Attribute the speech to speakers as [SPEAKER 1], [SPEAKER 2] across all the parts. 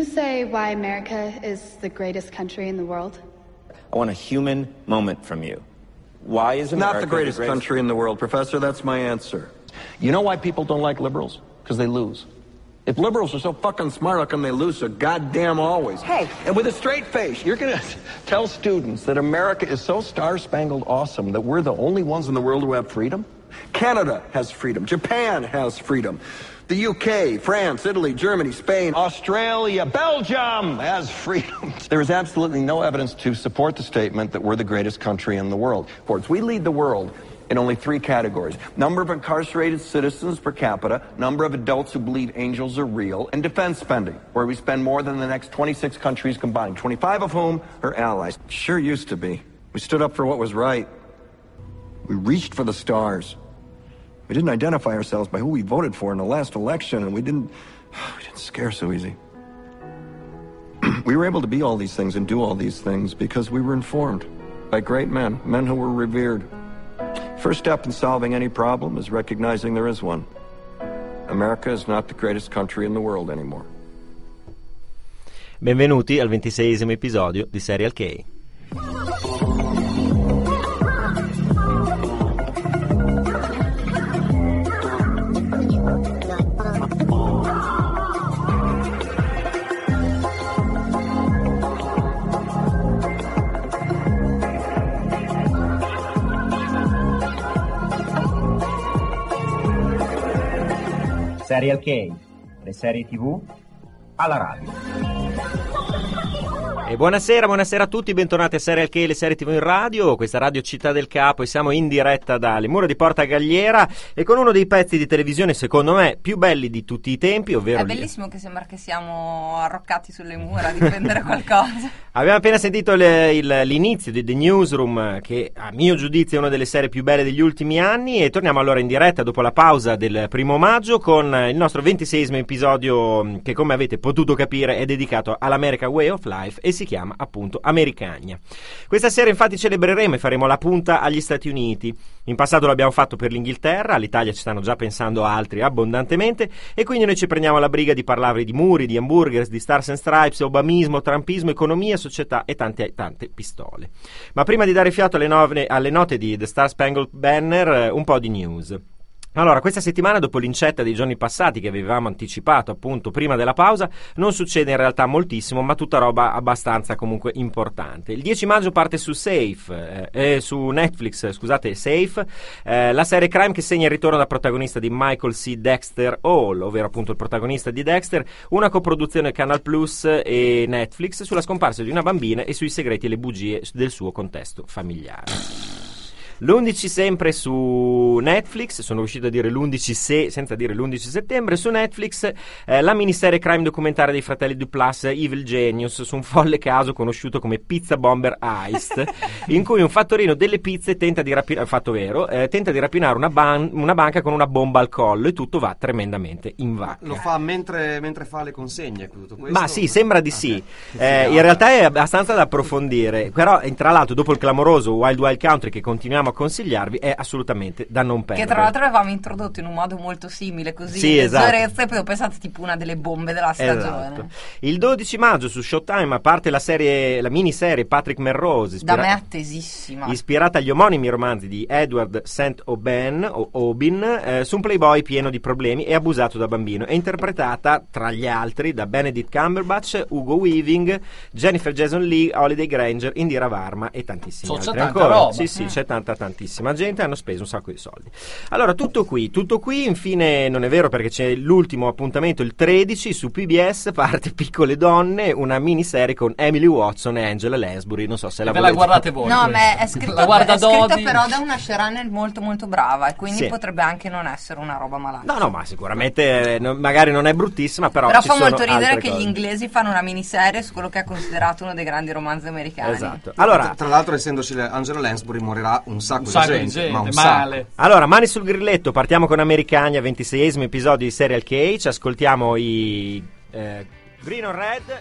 [SPEAKER 1] say why America is the greatest country in the world?
[SPEAKER 2] I want a human moment from you. Why is America
[SPEAKER 3] not the greatest country in the world, Professor? That's my answer.
[SPEAKER 4] You know why people don't like liberals? Because they lose.
[SPEAKER 3] If liberals are so fucking smart, how come they lose so goddamn always?
[SPEAKER 4] Hey, and with a straight face, you're going to tell students that America is so star-spangled awesome that we're the only ones in the world who have freedom?
[SPEAKER 3] Canada has freedom. Japan has freedom. The UK, France, Italy, Germany, Spain,
[SPEAKER 4] Australia, Belgium has freedom. There is absolutely no evidence to support the statement that we're the greatest country in the world. We lead the world in only 3 categories: number of incarcerated citizens per capita, number of adults who believe angels are real, and defense spending, where we spend more than the next 26 countries combined, 25 of whom are allies.
[SPEAKER 3] Sure used to be. We stood up for what was right. We reached for the stars. We didn't identify ourselves by who we voted for in the last election, and we didn't scare so easy. We were able to be all these things and do all these things because we were informed by great men who were revered. First step in solving any problem is recognizing there is one. America is not the greatest country in the world anymore.
[SPEAKER 5] Benvenuti al 26esimo episodio di Serial K.
[SPEAKER 6] Serial K, le serie TV alla radio.
[SPEAKER 5] E buonasera a tutti, bentornati a Serial K, le serie TV in radio, questa Radio Città del Capo, e siamo in diretta dalle mura di Porta Galliera e con uno dei pezzi di televisione secondo me più belli di tutti i tempi, ovvero...
[SPEAKER 7] È bellissimo che sembra che siamo arroccati sulle mura a difendere qualcosa.
[SPEAKER 5] Abbiamo appena sentito l'inizio di The Newsroom, che a mio giudizio è una delle serie più belle degli ultimi anni, e torniamo allora in diretta dopo la pausa del 1 maggio con il nostro 26esimo episodio che, come avete potuto capire, è dedicato all'American Way of Life e si chiama appunto Americania. Questa sera infatti celebreremo e faremo la punta agli Stati Uniti. In passato l'abbiamo fatto per l'Inghilterra, all'Italia ci stanno già pensando altri abbondantemente, e quindi noi ci prendiamo la briga di parlarvi di muri, di hamburgers, di Stars and Stripes, obamismo, trumpismo, economia, società e tante pistole. Ma prima di dare fiato alle note di The Star Spangled Banner, un po' di news. Allora, questa settimana, dopo l'incetta dei giorni passati che avevamo anticipato appunto prima della pausa, non succede in realtà moltissimo, ma tutta roba abbastanza comunque importante. Il 10 maggio parte su su Netflix, Safe, la serie crime che segna il ritorno da protagonista di Michael C. Dexter Hall, ovvero appunto il protagonista di Dexter, una coproduzione Canal Plus e Netflix sulla scomparsa di una bambina e sui segreti e le bugie del suo contesto familiare. L'11 sempre su Netflix, sono riuscito a dire l'11 senza dire l'11 settembre, su Netflix la miniserie crime documentaria dei fratelli Duplass, Evil Genius, su un folle caso conosciuto come Pizza Bomber Heist, in cui un fattorino delle pizze tenta di rapinare una banca con una bomba al collo, e tutto va tremendamente in vacca.
[SPEAKER 8] Lo fa mentre fa le consegne, tutto questo?
[SPEAKER 5] Ma sì, sembra di sì. In realtà è abbastanza da approfondire, però tra l'altro dopo il clamoroso Wild Wild Country che continuiamo a consigliarvi, è assolutamente da non perdere.
[SPEAKER 7] Che tra l'altro avevamo introdotto in un modo molto simile, così,
[SPEAKER 5] sì, esatto.
[SPEAKER 7] E poi ho pensato tipo una delle bombe della stagione.
[SPEAKER 5] Esatto. Il 12 maggio su Showtime, a parte la miniserie Patrick Melrose,
[SPEAKER 7] da me attesissima,
[SPEAKER 5] ispirata agli omonimi romanzi di Edward St. Aubin, su un playboy pieno di problemi e abusato da bambino, è interpretata tra gli altri da Benedict Cumberbatch, Hugo Weaving, Jennifer Jason Leigh, Holiday Granger, Indira Varma e tantissimi altri.
[SPEAKER 9] C'è tanta roba.
[SPEAKER 5] Sì, c'è tantissima gente, hanno speso un sacco di soldi. Allora, tutto qui, infine non è vero, perché c'è l'ultimo appuntamento, il 13, su PBS parte Piccole Donne, una miniserie con Emily Watson e Angela Lansbury, non so se
[SPEAKER 9] la guardate voi.
[SPEAKER 7] No, ma è scritto però da una showrunner molto molto brava, e quindi potrebbe anche non essere una roba malata.
[SPEAKER 5] No, ma sicuramente magari non è bruttissima, però
[SPEAKER 7] fa molto ridere che gli inglesi fanno una miniserie su quello che è considerato uno dei grandi romanzi americani.
[SPEAKER 5] Esatto. Allora,
[SPEAKER 8] tra l'altro, essendoci Angela Lansbury, morirà un sacco di gente, ma un
[SPEAKER 9] male.
[SPEAKER 8] sacco.
[SPEAKER 5] Allora, mani sul grilletto, partiamo con Americania, 26esimo episodio di Serial K. Ci ascoltiamo i Green on Red.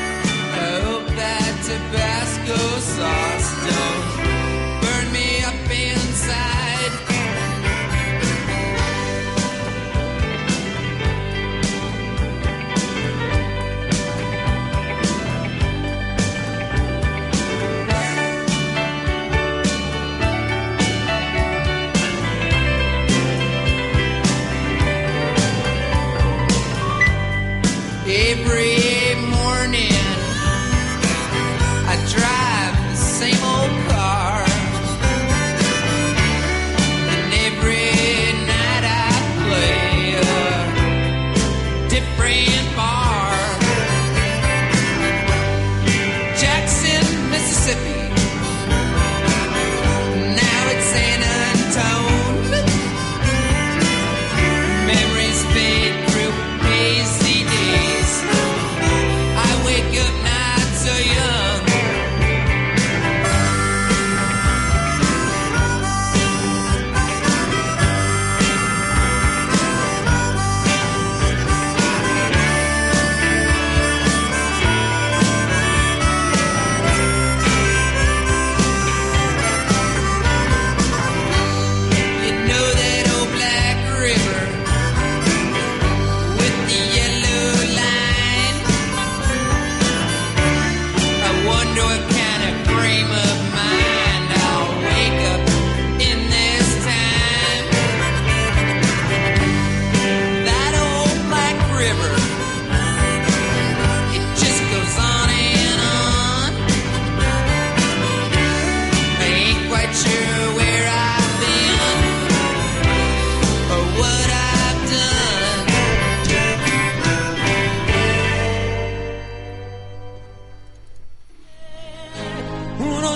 [SPEAKER 10] Tabasco sauce don't burn me up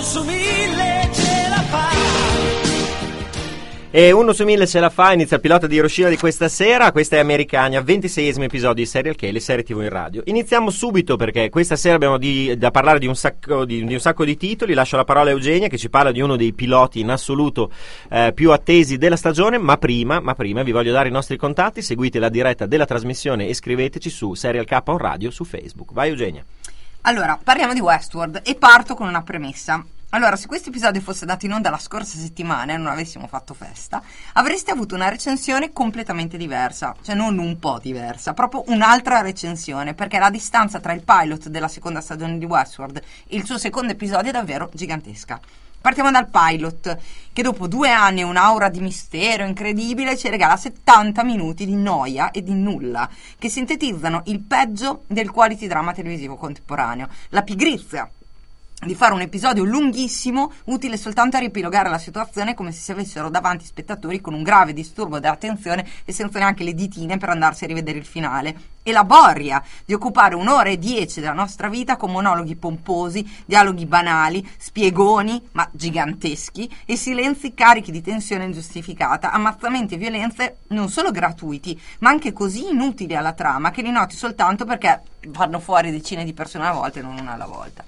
[SPEAKER 9] su 1000 ce la fa.
[SPEAKER 5] E 1 su 1000 ce la fa, inizia il pilota di Hiroshima di questa sera. Questa è Americania, 26esimo episodio di Serial K, le serie TV in radio. Iniziamo subito perché questa sera abbiamo da parlare di un sacco di titoli. Lascio la parola a Eugenia che ci parla di uno dei piloti in assoluto più attesi della stagione, ma prima vi voglio dare i nostri contatti. Seguite la diretta della trasmissione e scriveteci su Serial K on Radio su Facebook. Vai Eugenia.
[SPEAKER 7] Allora, parliamo di Westworld e parto con una premessa. Allora, se questo episodio fosse dato in onda la scorsa settimana e non avessimo fatto festa, avreste avuto una recensione completamente diversa, cioè non un po' diversa, proprio un'altra recensione, perché la distanza tra il pilot della seconda stagione di Westworld e il suo secondo episodio è davvero gigantesca. Partiamo dal pilot, che dopo 2 anni e un'aura di mistero incredibile ci regala 70 minuti di noia e di nulla, che sintetizzano il peggio del quality drama televisivo contemporaneo, la pigrizia di fare un episodio lunghissimo, utile soltanto a riepilogare la situazione come se si avessero davanti spettatori con un grave disturbo dell'attenzione e senza neanche le ditine per andarsi a rivedere il finale. E la boria di occupare 1 ora e 10 della nostra vita con monologhi pomposi, dialoghi banali, spiegoni ma giganteschi e silenzi carichi di tensione ingiustificata, ammazzamenti e violenze non solo gratuiti ma anche così inutili alla trama che li noti soltanto perché vanno fuori decine di persone alla volta e non una alla volta.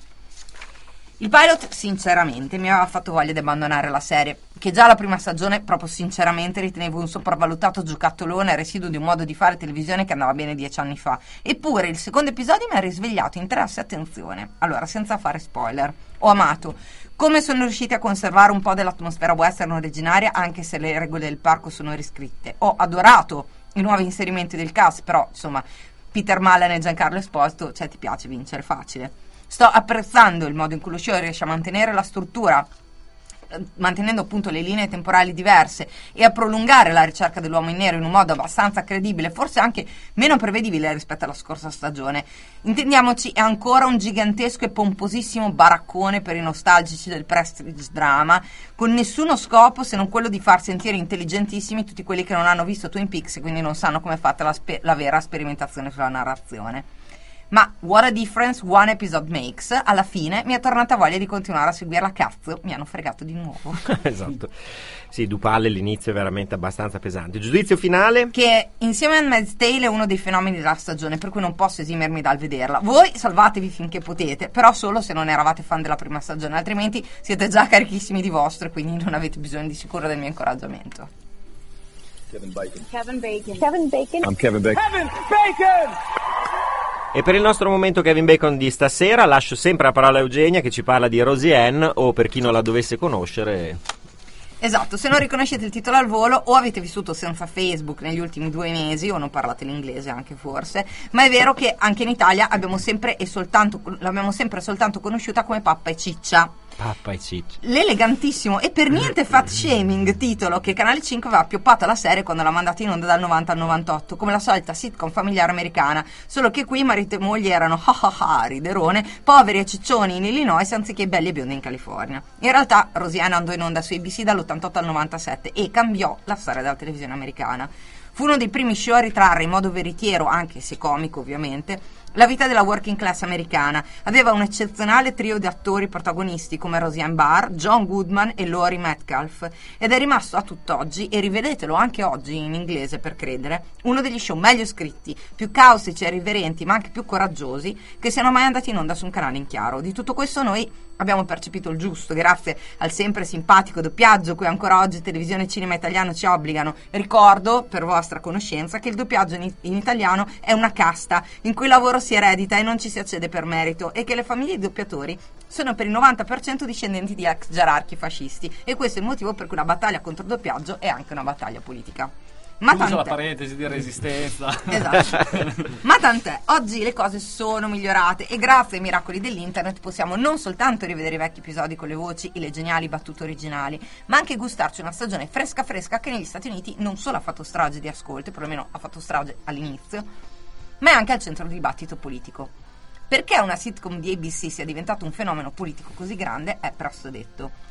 [SPEAKER 7] Il pilot sinceramente mi aveva fatto voglia di abbandonare la serie, che già la prima stagione proprio sinceramente ritenevo un sopravvalutato giocattolone residuo di un modo di fare televisione che andava bene 10 anni fa. Eppure il secondo episodio mi ha risvegliato interesse e attenzione. Allora, senza fare spoiler, ho amato come sono riusciti a conservare un po' dell'atmosfera western originaria anche se le regole del parco sono riscritte. Ho adorato i nuovi inserimenti del cast, però insomma Peter Mullen e Giancarlo Esposito, cioè ti piace vincere facile. Sto apprezzando il modo in cui lo show riesce a mantenere la struttura, mantenendo appunto le linee temporali diverse e a prolungare la ricerca dell'uomo in nero in un modo abbastanza credibile, forse anche meno prevedibile rispetto alla scorsa stagione. Intendiamoci, è ancora un gigantesco e pomposissimo baraccone per i nostalgici del prestige drama, con nessuno scopo se non quello di far sentire intelligentissimi tutti quelli che non hanno visto Twin Peaks e quindi non sanno com'è fatta la vera sperimentazione sulla narrazione. Ma what a difference one episode makes. Alla fine mi è tornata voglia di continuare a seguirla. Cazzo, mi hanno fregato di nuovo.
[SPEAKER 5] Esatto. Sì, Dupalle l'inizio è veramente abbastanza pesante. Giudizio finale?
[SPEAKER 7] Che insieme a Handmaid's Tale è uno dei fenomeni della stagione, per cui non posso esimermi dal vederla. Voi salvatevi finché potete, però solo se non eravate fan della prima stagione, altrimenti siete già carichissimi di vostro e quindi non avete bisogno di sicuro del mio incoraggiamento.
[SPEAKER 10] Kevin Bacon.
[SPEAKER 11] Kevin Bacon. Kevin Bacon.
[SPEAKER 10] I'm Kevin Bacon.
[SPEAKER 9] Kevin Bacon!
[SPEAKER 5] E per il nostro momento Kevin Bacon di stasera lascio sempre la parola a Eugenia che ci parla di Rosie Ann, o per chi non la dovesse conoscere.
[SPEAKER 7] Esatto, se non riconoscete il titolo al volo o avete vissuto senza Facebook negli ultimi 2 mesi o non parlate l'inglese anche forse, ma è vero che anche in Italia l'abbiamo sempre soltanto conosciuta come Pappa e Ciccia.
[SPEAKER 5] Pappa e Ciccia.
[SPEAKER 7] L'elegantissimo e per niente fat shaming titolo che Canale 5 aveva appioppato alla serie quando l'ha mandata in onda dal 90 al 98 come la solita sitcom familiare americana, solo che qui marito e moglie erano riderone, poveri e ciccioni in Illinois anziché belli e biondi in California. In realtà Rosiana andò in onda su ABC dall'88 al 97 e cambiò la storia della televisione americana. Fu uno dei primi show a ritrarre in modo veritiero, anche se comico ovviamente, la vita della working class americana. Aveva un eccezionale trio di attori protagonisti come Roseanne Barr, John Goodman e Laurie Metcalf ed è rimasto a tutt'oggi, e rivedetelo anche oggi in inglese per credere, uno degli show meglio scritti, più caustici e riverenti ma anche più coraggiosi che siano mai andati in onda su un canale in chiaro. Di tutto questo noi abbiamo percepito il giusto grazie al sempre simpatico doppiaggio cui ancora oggi televisione e cinema italiano ci obbligano. Ricordo, per vostra conoscenza, che il doppiaggio in italiano è una casta in cui il lavoro si eredita e non ci si accede per merito, e che le famiglie di doppiatori sono per il 90% discendenti di ex gerarchi fascisti, e questo è il motivo per cui la battaglia contro il doppiaggio è anche una battaglia politica. Ma
[SPEAKER 12] usa la parentesi di resistenza.
[SPEAKER 7] Esatto. Ma tant'è, oggi le cose sono migliorate e grazie ai miracoli dell'internet possiamo non soltanto rivedere i vecchi episodi con le voci e le geniali battute originali, ma anche gustarci una stagione fresca che negli Stati Uniti non solo ha fatto strage di ascolto, perlomeno ha fatto strage all'inizio, ma è anche al centro del dibattito politico. Perché una sitcom di ABC sia diventato un fenomeno politico così grande è presto detto.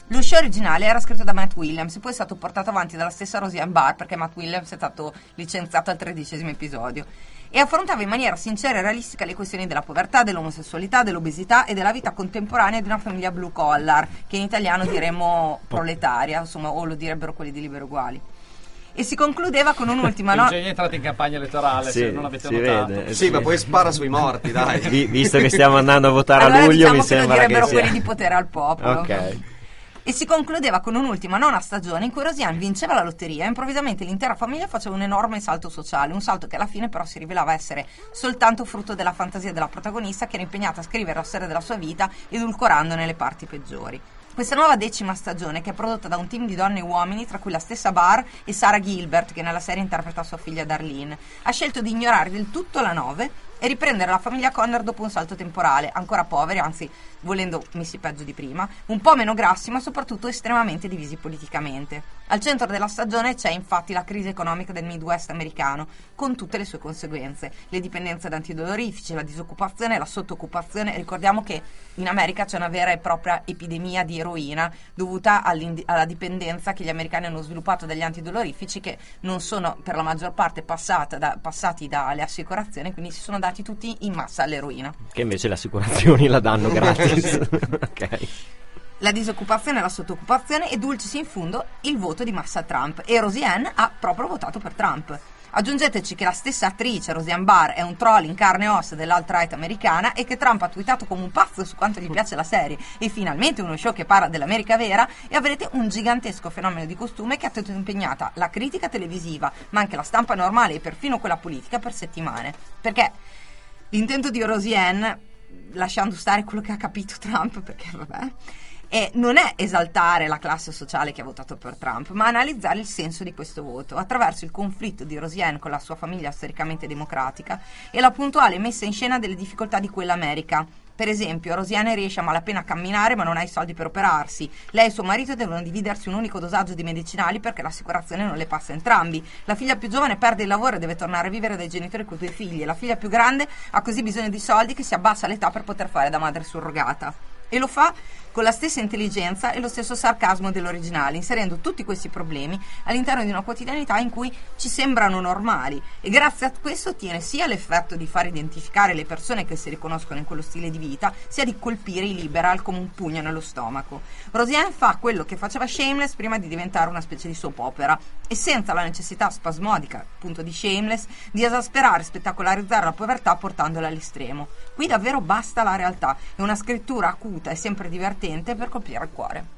[SPEAKER 7] Lo show originale era scritto da Matt Williams e poi è stato portato avanti dalla stessa Roseanne Barr, perché Matt Williams è stato licenziato al 13° episodio, e affrontava in maniera sincera e realistica le questioni della povertà, dell'omosessualità, dell'obesità e della vita contemporanea di una famiglia blue collar, che in italiano diremmo proletaria, insomma, o lo direbbero quelli di Libero Uguali. E si concludeva con un'ultima
[SPEAKER 12] Eugenia è entrata in campagna elettorale,
[SPEAKER 5] Sì,
[SPEAKER 12] se non avete
[SPEAKER 5] si
[SPEAKER 12] notato.
[SPEAKER 5] vede,
[SPEAKER 8] Sì, ma poi spara sui morti, dai.
[SPEAKER 5] Visto che stiamo andando a votare
[SPEAKER 7] allora
[SPEAKER 5] a luglio,
[SPEAKER 7] diciamo
[SPEAKER 5] mi
[SPEAKER 7] che
[SPEAKER 5] sembra
[SPEAKER 7] lo direbbero
[SPEAKER 5] che sia...
[SPEAKER 7] quelli di potere al popolo.
[SPEAKER 5] Ok.
[SPEAKER 7] E si concludeva con un'ultima nona stagione in cui Roseanne vinceva la lotteria e improvvisamente l'intera famiglia faceva un enorme salto sociale, un salto che alla fine però si rivelava essere soltanto frutto della fantasia della protagonista, che era impegnata a scrivere la storia della sua vita edulcorandone le parti peggiori. Questa nuova 10ª stagione, che è prodotta da un team di donne e uomini, tra cui la stessa Barr e Sarah Gilbert, che nella serie interpreta sua figlia Darlene, ha scelto di ignorare del tutto la 9 e riprendere la famiglia Connor dopo un salto temporale, ancora poveri, anzi, volendo messi peggio di prima, un po' meno grassi, ma soprattutto estremamente divisi politicamente. Al centro della stagione c'è infatti la crisi economica del Midwest americano, con tutte le sue conseguenze, le dipendenze da antidolorifici, la disoccupazione, la sottoccupazione. Ricordiamo che in America c'è una vera e propria epidemia di eroina dovuta alla dipendenza che gli americani hanno sviluppato dagli antidolorifici, che non sono per la maggior parte passati dalle assicurazioni, quindi si sono dati tutti in massa all'eroina.
[SPEAKER 5] Che invece le assicurazioni la danno gratis. Ok.
[SPEAKER 7] La disoccupazione e la sottoccupazione, e dulcis in fundo il voto di massa a Trump, e Roseanne ha proprio votato per Trump. Aggiungeteci che la stessa attrice, Roseanne Barr, è un troll in carne e ossa dell'alt-right americana e che Trump ha tweetato come un pazzo su quanto gli piace la serie e finalmente uno show che parla dell'America vera, e avrete un gigantesco fenomeno di costume che ha tenuto impegnata la critica televisiva, ma anche la stampa normale e perfino quella politica per settimane. Perché l'intento di Roseanne, lasciando stare quello che ha capito Trump, perché vabbè, non è esaltare la classe sociale che ha votato per Trump, ma analizzare il senso di questo voto attraverso il conflitto di Roseanne con la sua famiglia storicamente democratica e la puntuale messa in scena delle difficoltà di quell'America. Per esempio, Roseanne riesce a malapena a camminare ma non ha i soldi per operarsi. Lei e suo marito devono dividersi un unico dosaggio di medicinali perché l'assicurazione non le passa a entrambi. La figlia più giovane perde il lavoro e deve tornare a vivere dai genitori con 2 figli. La figlia più grande ha così bisogno di soldi che si abbassa l'età per poter fare da madre surrogata. E lo fa con la stessa intelligenza e lo stesso sarcasmo dell'originale, inserendo tutti questi problemi all'interno di una quotidianità in cui ci sembrano normali, e grazie a questo ottiene sia l'effetto di far identificare le persone che si riconoscono in quello stile di vita, sia di colpire i liberal come un pugno nello stomaco. Roseanne fa quello che faceva Shameless prima di diventare una specie di soap opera, e senza la necessità spasmodica, appunto, di Shameless di esasperare e spettacolarizzare la povertà portandola all'estremo. Qui davvero basta la realtà e una scrittura acuta e sempre divertente per colpire il cuore.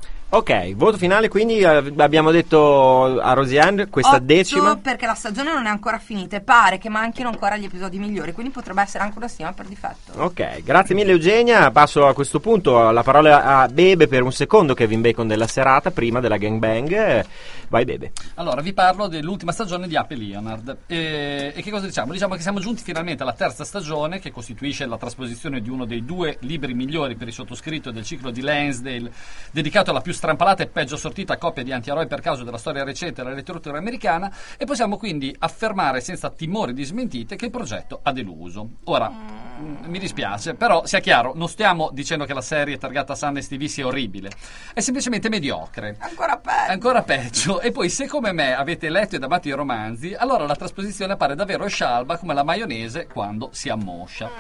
[SPEAKER 5] Ok, voto finale, quindi abbiamo detto a Roseanne questa
[SPEAKER 7] 8,
[SPEAKER 5] 10ª,
[SPEAKER 7] perché la stagione non è ancora finita e pare che manchino ancora gli episodi migliori, quindi potrebbe essere anche una stima per difetto.
[SPEAKER 5] Ok, grazie mille Eugenia. Passo a questo punto la parola a Bebe per un secondo Kevin Bacon della serata prima della gangbang. Vai Bebe.
[SPEAKER 12] Allora, vi parlo dell'ultima stagione di Happy Leonard. E che cosa diciamo? Diciamo che siamo giunti finalmente alla 3ª stagione, che costituisce la trasposizione di uno dei 2 libri migliori per il sottoscritto del ciclo di Lansdale, dedicato alla più strampalata e peggio sortita coppia di antieroi per caso della storia recente della letteratura americana, e possiamo quindi affermare senza timore di smentite che il progetto ha deluso. Ora, mi dispiace, però sia chiaro, non stiamo dicendo che la serie targata Sundance TV sia orribile, è semplicemente mediocre. Ancora peggio. E poi, se come me avete letto ed amato i romanzi, allora la trasposizione appare davvero scialba come la maionese quando si ammoscia.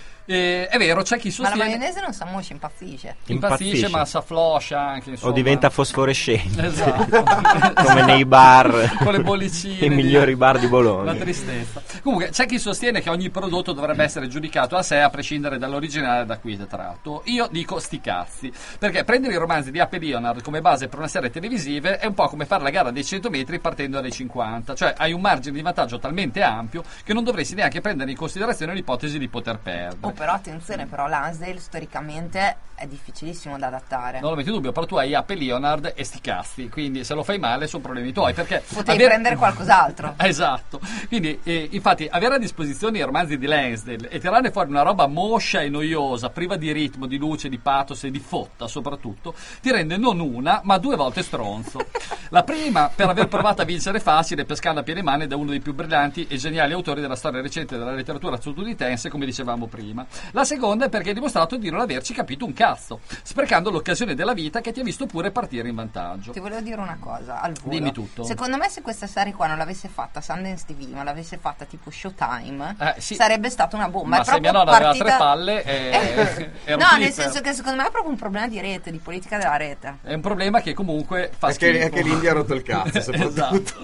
[SPEAKER 12] È vero, c'è chi sostiene...
[SPEAKER 7] Ma la maionese non si ammoscia,
[SPEAKER 12] impazzisce, ma si affloscia anche, insomma.
[SPEAKER 5] O diventa fosforescente.
[SPEAKER 12] Esatto.
[SPEAKER 5] Come nei bar,
[SPEAKER 12] con le bollicine,
[SPEAKER 5] i migliori bar di Bologna.
[SPEAKER 12] La tristezza. Comunque c'è chi sostiene che ogni prodotto dovrebbe essere giudicato a sé a prescindere dall'originale da cui è tratto. Io dico sti cazzi, perché prendere i romanzi di Happy Leonard come base per una serie televisiva è un po' come fare la gara dei 100 metri partendo dai 50, cioè hai un margine di vantaggio talmente ampio che non dovresti neanche prendere in considerazione l'ipotesi di poter perdere.
[SPEAKER 7] Però attenzione, però Lansdale storicamente è difficilissimo da adattare.
[SPEAKER 12] Non lo metti in dubbio, però tu hai Happy Leonard e sti cazzi, quindi se lo fai male sono problemi tuoi, perché
[SPEAKER 7] potevi prendere qualcos'altro.
[SPEAKER 12] Esatto. Quindi infatti avere a disposizione i romanzi di Lansdale e tirarne fuori una roba moscia e noiosa, priva di ritmo, di luce, di pathos e di fotta soprattutto, ti rende non una ma 2 volte stronzo. La prima per aver provato a vincere facile pescando a piene mani da uno dei più brillanti e geniali autori della storia recente della letteratura statunitense, come dicevamo prima. prima. La seconda è perché hai dimostrato di non averci capito un cazzo, sprecando l'occasione della vita che ti ha visto pure partire in vantaggio.
[SPEAKER 7] Ti volevo dire una cosa al volo.
[SPEAKER 12] Dimmi tutto.
[SPEAKER 7] Secondo me, se questa serie qua non l'avesse fatta Sundance TV, ma l'avesse fatta tipo Showtime,
[SPEAKER 12] sì.
[SPEAKER 7] sarebbe stata una bomba.
[SPEAKER 12] Ma
[SPEAKER 7] è
[SPEAKER 12] se mia
[SPEAKER 7] proprio
[SPEAKER 12] nonna
[SPEAKER 7] partita...
[SPEAKER 12] aveva 3 palle era un
[SPEAKER 7] no,
[SPEAKER 12] flipper.
[SPEAKER 7] nel senso che secondo me è proprio un problema di rete, di politica della rete.
[SPEAKER 12] È un problema che comunque fa
[SPEAKER 8] È che
[SPEAKER 12] schifo.
[SPEAKER 8] l'India ha rotto il cazzo, soprattutto.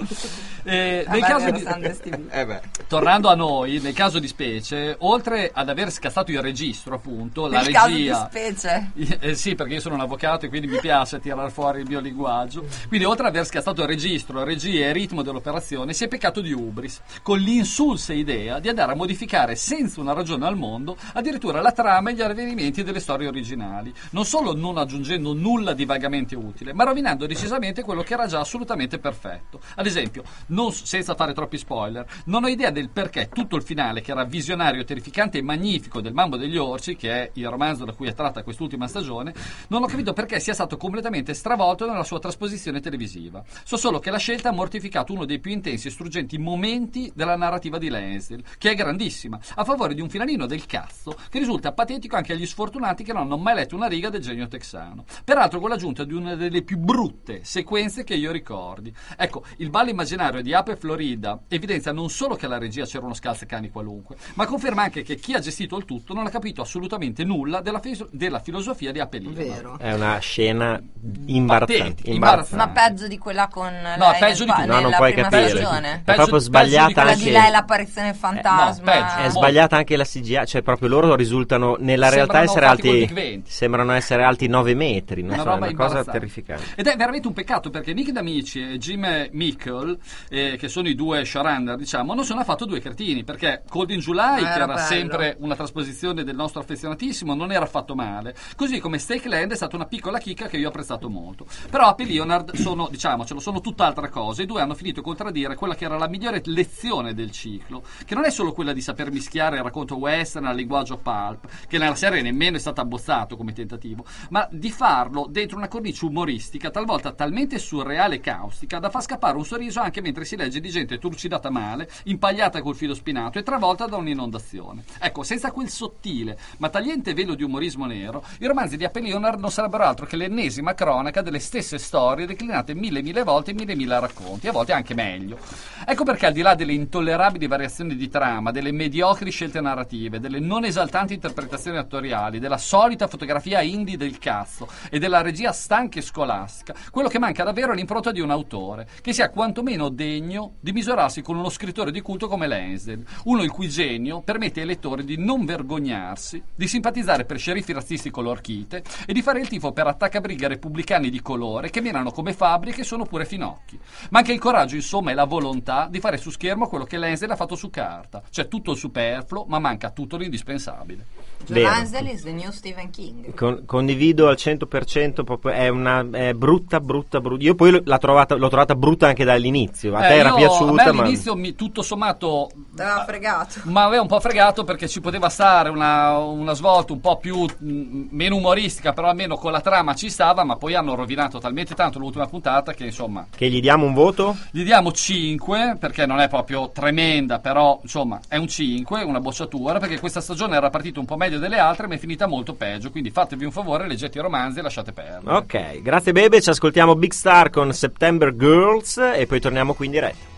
[SPEAKER 12] Nel caso di... Tornando a noi, nel caso di specie, oltre ad aver scassato il registro, appunto, la
[SPEAKER 7] Nel caso
[SPEAKER 12] regia...
[SPEAKER 7] di specie?
[SPEAKER 12] Sì, perché io sono un avvocato e quindi mi piace tirare fuori il mio linguaggio. Quindi, oltre ad aver scassato il registro, regia e ritmo dell'operazione, si è peccato di ubris, con l'insulsa idea di andare a modificare senza una ragione al mondo addirittura la trama e gli avvenimenti delle storie originali, non solo non aggiungendo nulla di vagamente utile, ma rovinando decisamente quello che era già assolutamente perfetto. Ad esempio, senza fare troppi spoiler, non ho idea del perché tutto il finale, che era visionario, terrificante e magnifico, del Mambo degli Orci, che è il romanzo da cui è tratta quest'ultima stagione, non ho capito perché sia stato completamente stravolto nella sua trasposizione televisiva. So solo che la scelta ha mortificato uno dei più intensi e struggenti momenti della narrativa di Lansdale, che è grandissima, a favore di un finalino del cazzo che risulta patetico anche agli sfortunati che non hanno mai letto una riga del genio texano. Peraltro con l'aggiunta di una delle più brutte sequenze che io ricordi. Ecco, il ballo immaginario di Ape Florida evidenzia non solo che alla regia c'era uno scalzacani qualunque, ma conferma anche che chi ha gestito il tutto non ha capito assolutamente nulla della filosofia di Ape Lincoln.
[SPEAKER 5] È una scena imbarazzante.
[SPEAKER 7] Ma peggio di quella con
[SPEAKER 12] no,
[SPEAKER 7] lei
[SPEAKER 12] peggio di più.
[SPEAKER 5] No, non puoi capire. È proprio
[SPEAKER 7] quella
[SPEAKER 5] sbagliata
[SPEAKER 7] anche
[SPEAKER 5] anche.
[SPEAKER 7] di lei l'apparizione fantasma.
[SPEAKER 5] È sbagliata anche la CGI, cioè proprio loro risultano nella realtà essere alti, sembrano essere alti 9 metri, non so, è una cosa terrificante.
[SPEAKER 12] Ed è veramente un peccato perché Nick D'Amici e Jim Mickle, che sono i due showrunner, diciamo, non sono affatto due cretini, perché Cold in July, che era
[SPEAKER 7] bello.
[SPEAKER 12] Sempre una trasposizione del nostro affezionatissimo, non era affatto male, così come Stake Land è stata una piccola chicca che io ho apprezzato molto. Però Ape Leonard sono, diciamocelo, sono tutt'altra cosa. I due hanno finito col tradire quella che era la migliore lezione del ciclo, che non è solo quella di saper mischiare il racconto western al linguaggio pulp, che nella serie nemmeno è stato abbozzato come tentativo, ma di farlo dentro una cornice umoristica talvolta talmente surreale e caustica da far scappare un sorriso anche mentre si legge di gente trucidata male, impagliata col filo spinato e travolta da un'inondazione. Ecco, senza quel sottile ma tagliente velo di umorismo nero, i romanzi di Ape Leonard non sarebbero altro che l'ennesima cronaca delle stesse storie declinate mille volte in mille racconti, a volte anche meglio. Ecco perché, al di là delle intollerabili variazioni di trama, delle mediocri scelte narrative, delle non esaltanti interpretazioni attoriali, della solita fotografia indie del cazzo e della regia stanca e scolastica, quello che manca davvero è l'impronta di un autore che sia quantomeno degno di misurarsi con uno scrittore di culto come Lansdale, uno il cui genio permette ai lettori di non vergognarsi, di simpatizzare per sceriffi razzisti colorchite e di fare il tifo per attaccabrighe repubblicani di colore che menano come fabbriche e sono pure finocchi. Manca il coraggio, insomma, e la volontà di fare su schermo quello che Lansdale ha fatto su carta, cioè tutto il superfluo, ma manca tutto l'indispensabile.
[SPEAKER 7] Lansdale is the new Stephen King.
[SPEAKER 5] Condivido al 100%, proprio, è brutta. Io poi l'ho trovata brutta anche dall'inizio. A te era piaciuta?
[SPEAKER 12] A me all'inizio tutto sommato
[SPEAKER 7] aveva fregato.
[SPEAKER 12] Ma aveva un po' fregato perché ci poteva stare una svolta un po' più meno umoristica, però almeno con la trama ci stava, ma poi hanno rovinato talmente tanto l'ultima puntata che insomma.
[SPEAKER 5] Che gli diamo un voto?
[SPEAKER 12] Gli diamo 5 perché non è proprio tremenda, però insomma è un 5, una bocciatura, perché questa stagione era partita un po' meglio delle altre ma è finita molto peggio, quindi fatevi un favore, leggete i romanzi e lasciate perdere.
[SPEAKER 5] Ok, grazie Bebe, ci ascoltiamo Big Star con September Girls e poi torniamo qui in diretta.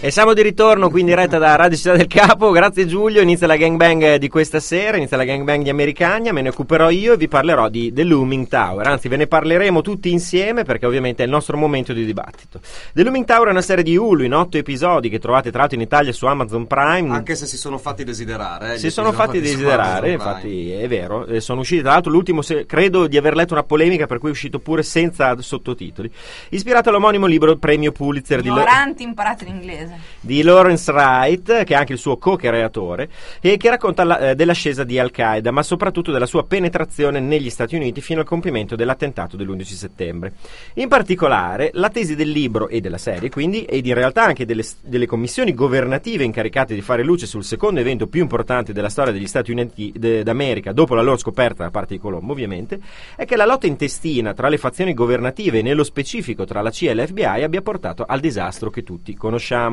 [SPEAKER 5] E siamo di ritorno qui in diretta da Radio Città del Capo. Grazie Giulio, inizia la gangbang di questa sera, inizia la gangbang di Americania, me ne occuperò io e vi parlerò di The Looming Tower, anzi ve ne parleremo tutti insieme perché ovviamente è il nostro momento di dibattito. The Looming Tower è una serie di Hulu in 8 episodi che trovate tra l'altro in Italia su Amazon Prime.
[SPEAKER 8] Anche se si sono fatti desiderare.
[SPEAKER 5] Si sono fatti desiderare, infatti è vero, sono usciti tra l'altro l'ultimo, credo di aver letto una polemica per cui è uscito pure senza sottotitoli, ispirato all'omonimo libro premio Pulitzer
[SPEAKER 7] ignoranti imparate l'inglese
[SPEAKER 5] di Lawrence Wright, che è anche il suo co-creatore, e che racconta dell'ascesa di Al-Qaeda, ma soprattutto della sua penetrazione negli Stati Uniti fino al compimento dell'attentato dell'11 settembre. In particolare, la tesi del libro e della serie, quindi, ed in realtà anche delle commissioni governative incaricate di fare luce sul secondo evento più importante della storia degli Stati Uniti d'America, dopo la loro scoperta da parte di Colombo, ovviamente, è che la lotta intestina tra le fazioni governative e nello specifico tra la CIA e l'FBI abbia portato al disastro che tutti conosciamo.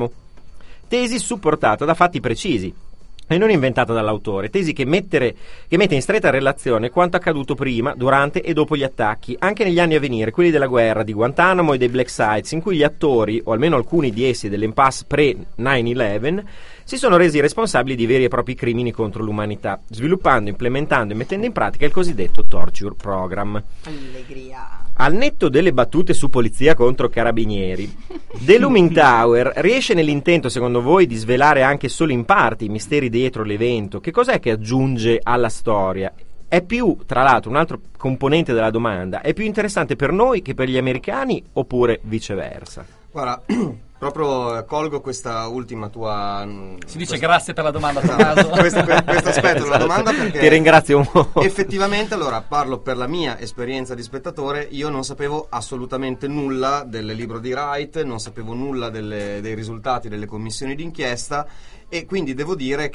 [SPEAKER 5] Tesi supportata da fatti precisi e non inventata dall'autore, tesi che mette in stretta relazione quanto accaduto prima, durante e dopo gli attacchi, anche negli anni a venire, quelli della guerra di Guantanamo e dei Black Sites, in cui gli attori, o almeno alcuni di essi dell'impasse pre-9/11, si sono resi responsabili di veri e propri crimini contro l'umanità, sviluppando, implementando e mettendo in pratica il cosiddetto Torture Program.
[SPEAKER 7] Allegria.
[SPEAKER 5] Al netto delle battute su polizia contro carabinieri, The Looming Tower riesce nell'intento, secondo voi, di svelare anche solo in parte i misteri dietro l'evento? Che cos'è che aggiunge alla storia? È più, tra l'altro, un altro componente della domanda, è più interessante per noi che per gli americani oppure viceversa?
[SPEAKER 8] Guarda, proprio colgo questa ultima tua...
[SPEAKER 12] Si dice grazie per la domanda, Tommaso.
[SPEAKER 8] questo aspetto della domanda, perché
[SPEAKER 5] ti ringrazio molto.
[SPEAKER 8] Effettivamente, allora, parlo per la mia esperienza di spettatore, io non sapevo assolutamente nulla del libro di Wright, non sapevo nulla dei risultati delle commissioni d'inchiesta, e quindi devo dire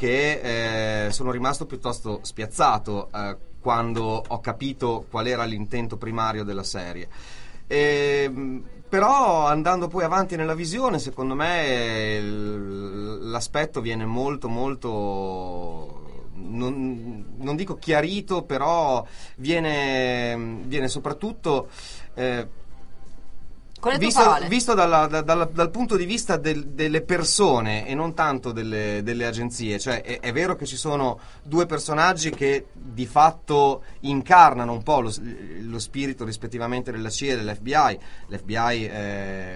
[SPEAKER 8] che sono rimasto piuttosto spiazzato quando ho capito qual era l'intento primario della serie. Però andando poi avanti nella visione, secondo me l'aspetto viene molto non dico chiarito, però viene soprattutto visto dal punto di vista delle persone e non tanto delle agenzie. Cioè è vero che ci sono due personaggi che di fatto incarnano un po' lo spirito rispettivamente della CIA e dell'FBI. L'FBI è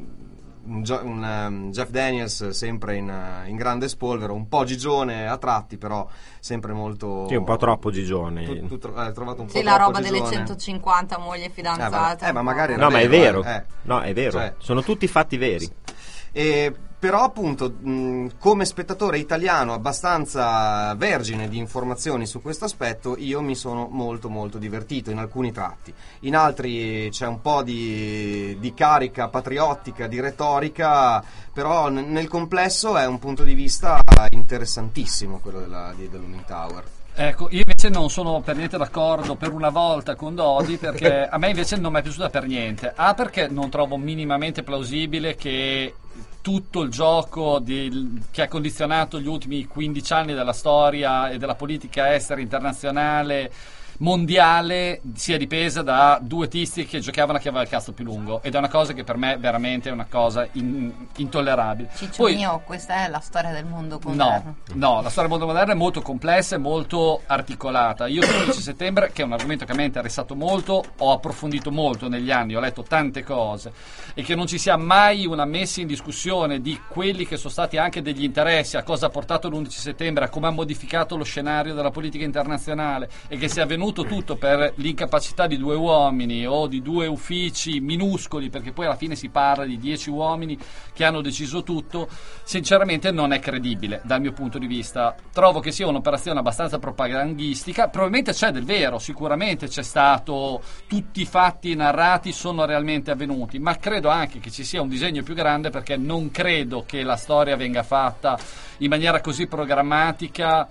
[SPEAKER 8] un Jeff Daniels sempre in grande spolvero, un po' gigione a tratti, però sempre molto...
[SPEAKER 5] Sì, un po' troppo gigione.
[SPEAKER 8] Tu hai trovato un po'
[SPEAKER 7] sì,
[SPEAKER 8] troppo
[SPEAKER 7] la roba
[SPEAKER 8] gigione.
[SPEAKER 7] delle 150 mogli e fidanzate.
[SPEAKER 8] Ma magari
[SPEAKER 5] no, ma è vero. No, è vero.
[SPEAKER 8] Cioè,
[SPEAKER 5] sono tutti fatti veri.
[SPEAKER 8] Però appunto come spettatore italiano abbastanza vergine di informazioni su questo aspetto, io mi sono molto divertito in alcuni tratti, in altri c'è un po' di carica patriottica, di retorica, però nel complesso è un punto di vista interessantissimo quello di The Looming Tower.
[SPEAKER 12] Ecco, io invece non sono per niente d'accordo per una volta con Dodi, perché a me invece non mi è piaciuta per niente. Perché non trovo minimamente plausibile che tutto il gioco che ha condizionato gli ultimi 15 anni della storia e della politica estera internazionale mondiale sia dipesa da due tizi che giocavano a chi aveva il cazzo più lungo, ed è una cosa che per me veramente è una cosa intollerabile.
[SPEAKER 7] Ciccio mio, questa è la storia del mondo moderno.
[SPEAKER 12] No, la storia del mondo moderno è molto complessa e molto articolata. Io sul 11 settembre, che è un argomento che a me è interessato molto, ho approfondito molto negli anni, ho letto tante cose, e che non ci sia mai una messa in discussione di quelli che sono stati anche degli interessi, a cosa ha portato l'11 settembre, a come ha modificato lo scenario della politica internazionale, e che sia avvenuto tutto per l'incapacità di due uomini o di due uffici minuscoli, perché poi alla fine si parla di 10 uomini che hanno deciso tutto, sinceramente non è credibile dal mio punto di vista. Trovo che sia un'operazione abbastanza propagandistica. Probabilmente c'è del vero, sicuramente c'è stato, tutti i fatti narrati sono realmente avvenuti, ma credo anche che ci sia un disegno più grande, perché non credo che la storia venga fatta in maniera così programmatica,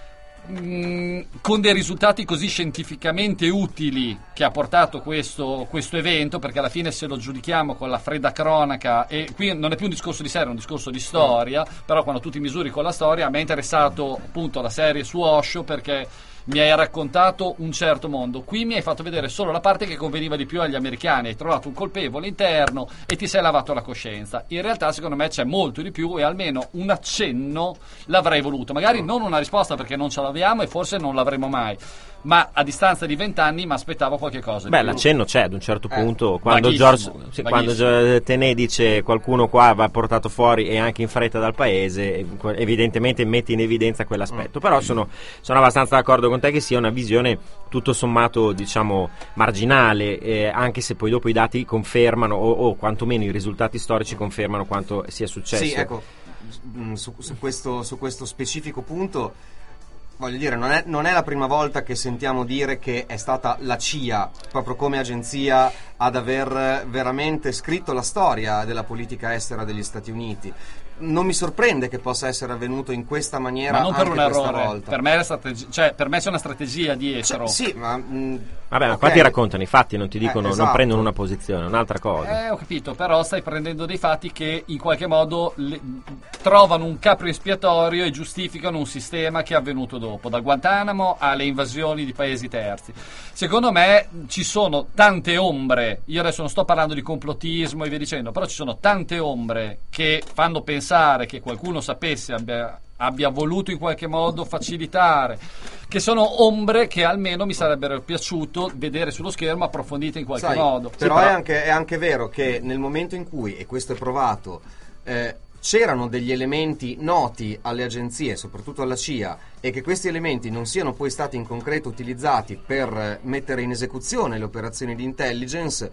[SPEAKER 12] con dei risultati così scientificamente utili che ha portato questo evento, perché alla fine, se lo giudichiamo con la fredda cronaca, e qui non è più un discorso di serie, è un discorso di storia, però quando tu ti misuri con la storia, a me è interessato appunto la serie su Osho, perché mi hai raccontato un certo mondo, qui mi hai fatto vedere solo la parte che conveniva di più agli americani, hai trovato un colpevole interno e ti sei lavato la coscienza. In realtà secondo me c'è molto di più e almeno un accenno l'avrei voluto, magari non una risposta perché non ce l'abbiamo e forse non l'avremo mai, ma a distanza di 20 anni mi aspettavo qualche cosa.
[SPEAKER 5] Beh, l'accenno c'è ad un certo punto, quando Tenè dice qualcuno qua va portato fuori e anche in fretta dal paese, evidentemente mette in evidenza quell'aspetto. Però sono abbastanza d'accordo con te che sia una visione tutto sommato, diciamo, marginale, anche se poi dopo i dati confermano o quantomeno i risultati storici confermano quanto sia successo.
[SPEAKER 8] Sì, ecco, su questo specifico punto, voglio dire, non è la prima volta che sentiamo dire che è stata la CIA, proprio come agenzia, ad aver veramente scritto la storia della politica estera degli Stati Uniti. Non mi sorprende che possa essere avvenuto in questa maniera,
[SPEAKER 12] ma non per
[SPEAKER 8] anche
[SPEAKER 12] un
[SPEAKER 8] questa
[SPEAKER 12] errore.
[SPEAKER 8] volta.
[SPEAKER 12] Per me per me c'è una strategia dietro.
[SPEAKER 8] Sì, ma
[SPEAKER 5] vabbè, ma qua ti raccontano i fatti, non ti dicono,
[SPEAKER 8] esatto.
[SPEAKER 5] Non prendono una posizione, un'altra cosa.
[SPEAKER 12] Ho capito, però stai prendendo dei fatti che in qualche modo trovano un capro espiatorio e giustificano un sistema che è avvenuto dopo, da Guantanamo alle invasioni di paesi terzi. Secondo me ci sono tante ombre, io adesso non sto parlando di complottismo e via dicendo, però ci sono tante ombre che fanno pensare che qualcuno sapesse, abbia voluto in qualche modo facilitare, che sono ombre che almeno mi sarebbero piaciuto vedere sullo schermo approfondite in qualche modo.
[SPEAKER 8] Però è anche vero che nel momento in cui, e questo è provato, c'erano degli elementi noti alle agenzie, soprattutto alla CIA, e che questi elementi non siano poi stati in concreto utilizzati per mettere in esecuzione le operazioni di intelligence,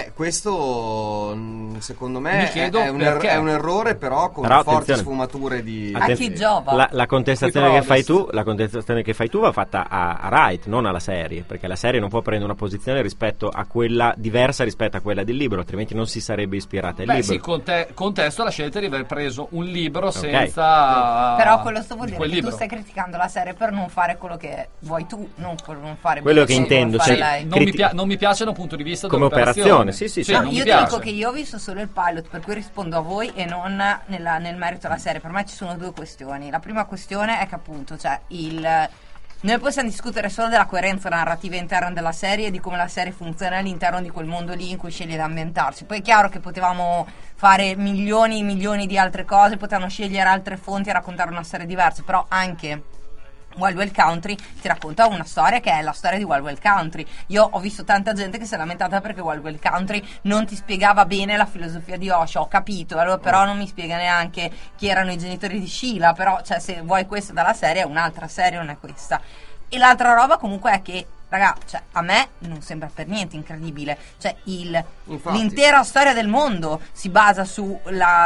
[SPEAKER 8] questo secondo me è un errore, però con forti sfumature di...
[SPEAKER 7] A chi giova?
[SPEAKER 5] La contestazione che fai tu va fatta a Wright, non alla serie, perché la serie non può prendere una posizione rispetto a quella diversa rispetto a quella del libro, altrimenti non si sarebbe ispirata al libro.
[SPEAKER 12] Sì, contesto la scelta di aver preso un libro senza...
[SPEAKER 7] Però quello sto vuol dire
[SPEAKER 12] quel
[SPEAKER 7] che
[SPEAKER 12] libro.
[SPEAKER 7] Tu stai criticando la serie per non fare quello che vuoi tu, non fare
[SPEAKER 5] quello che intendo,
[SPEAKER 7] lei.
[SPEAKER 12] Non mi piace da un punto di vista
[SPEAKER 5] come operazione. Sì,
[SPEAKER 7] no, io ti dico che io ho visto solo il pilot, per cui rispondo a voi e non nel merito della serie. Per me ci sono due questioni. La prima questione è che appunto noi possiamo discutere solo della coerenza narrativa interna della serie e di come la serie funziona all'interno di quel mondo lì in cui sceglie di ambientarsi. Poi è chiaro che potevamo fare milioni e milioni di altre cose, potevano scegliere altre fonti e raccontare una storia diversa, però anche Wild Wild Country ti racconta una storia che è la storia di Wild Wild Country. Io ho visto tanta gente che si è lamentata perché Wild Wild Country non ti spiegava bene la filosofia di Osho, ho capito, allora però non mi spiega neanche chi erano i genitori di Sheila, però se vuoi questa dalla serie è un'altra serie, non è questa. E l'altra roba comunque è che, raga, a me non sembra per niente incredibile, l'intera storia del mondo si basa su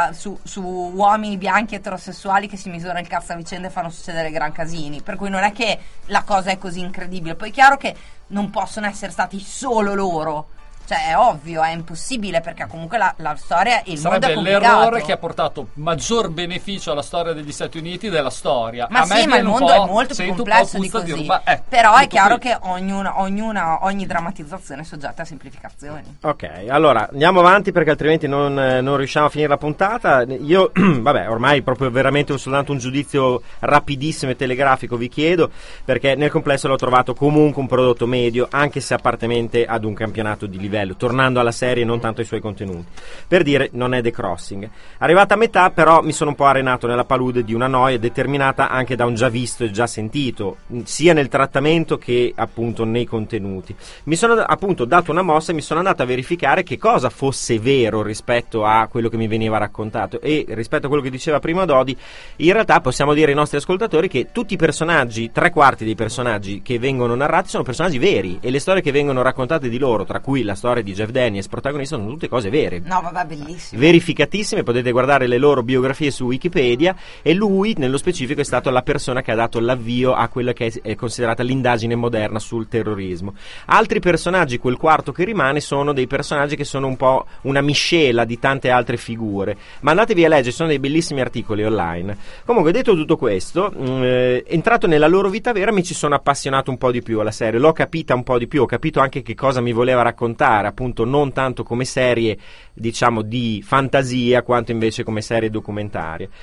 [SPEAKER 7] uomini bianchi eterosessuali che si misurano il cazzo a vicenda e fanno succedere gran casini, per cui non è che la cosa è così incredibile. Poi è chiaro che non possono essere stati solo loro, è ovvio, è impossibile, perché comunque la storia e il mondo è complicato.
[SPEAKER 12] Sarebbe l'errore che ha portato maggior beneficio alla storia degli Stati Uniti della storia.
[SPEAKER 7] Ma sì, ma il mondo è molto più complesso di così. Però è chiaro che ogni drammatizzazione è soggetta a semplificazioni.
[SPEAKER 5] Ok, allora andiamo avanti perché altrimenti non riusciamo a finire la puntata. Io, ormai proprio veramente soltanto un giudizio rapidissimo e telegrafico vi chiedo, perché nel complesso l'ho trovato comunque un prodotto medio, anche se appartenente ad un campionato di livello, tornando alla serie non tanto ai suoi contenuti. Per dire, non è The Crossing. Arrivata a metà però mi sono un po' arenato nella palude di una noia determinata anche da un già visto e già sentito, sia nel trattamento che appunto nei contenuti. Mi sono appunto dato una mossa e mi sono andato a verificare che cosa fosse vero rispetto a quello che mi veniva raccontato, e rispetto a quello che diceva prima Dodi, in realtà possiamo dire ai nostri ascoltatori che tutti i personaggi, 3/4 dei personaggi che vengono narrati sono personaggi veri, e le storie che vengono raccontate di loro, tra cui la storia di Jeff Daniels protagonista, sono tutte cose vere,
[SPEAKER 7] bellissime,
[SPEAKER 5] verificatissime, potete guardare le loro biografie su Wikipedia, e lui nello specifico è stato la persona che ha dato l'avvio a quella che è considerata l'indagine moderna sul terrorismo. Altri personaggi, quel quarto che rimane, sono dei personaggi che sono un po' una miscela di tante altre figure, ma andatevi a leggere, sono dei bellissimi articoli online. Comunque, detto tutto questo, entrato nella loro vita vera, mi ci sono appassionato un po' di più alla serie, l'ho capita un po' di più, ho capito anche che cosa mi voleva raccontare, appunto non tanto come serie diciamo di fantasia quanto invece come serie documentarie.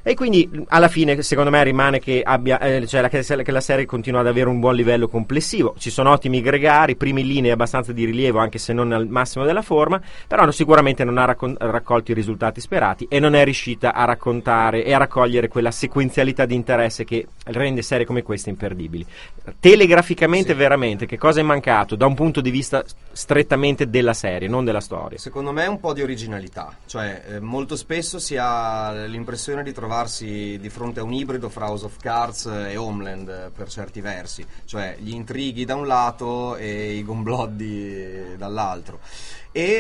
[SPEAKER 5] E quindi alla fine secondo me rimane che che la serie continua ad avere un buon livello complessivo. Ci sono ottimi gregari, primi linee abbastanza di rilievo anche se non al massimo della forma, però sicuramente non ha raccolto i risultati sperati e non è riuscita a raccontare e a raccogliere quella sequenzialità di interesse che rende serie come queste imperdibili. Telegraficamente veramente che cosa è mancato da un punto di vista strettamente della serie, non della storia?
[SPEAKER 8] Secondo me un po' di originalità, cioè molto spesso si ha l'impressione di trovarsi di fronte a un ibrido fra House of Cards e Homeland per certi versi, cioè gli intrighi da un lato e i gombloddi dall'altro, e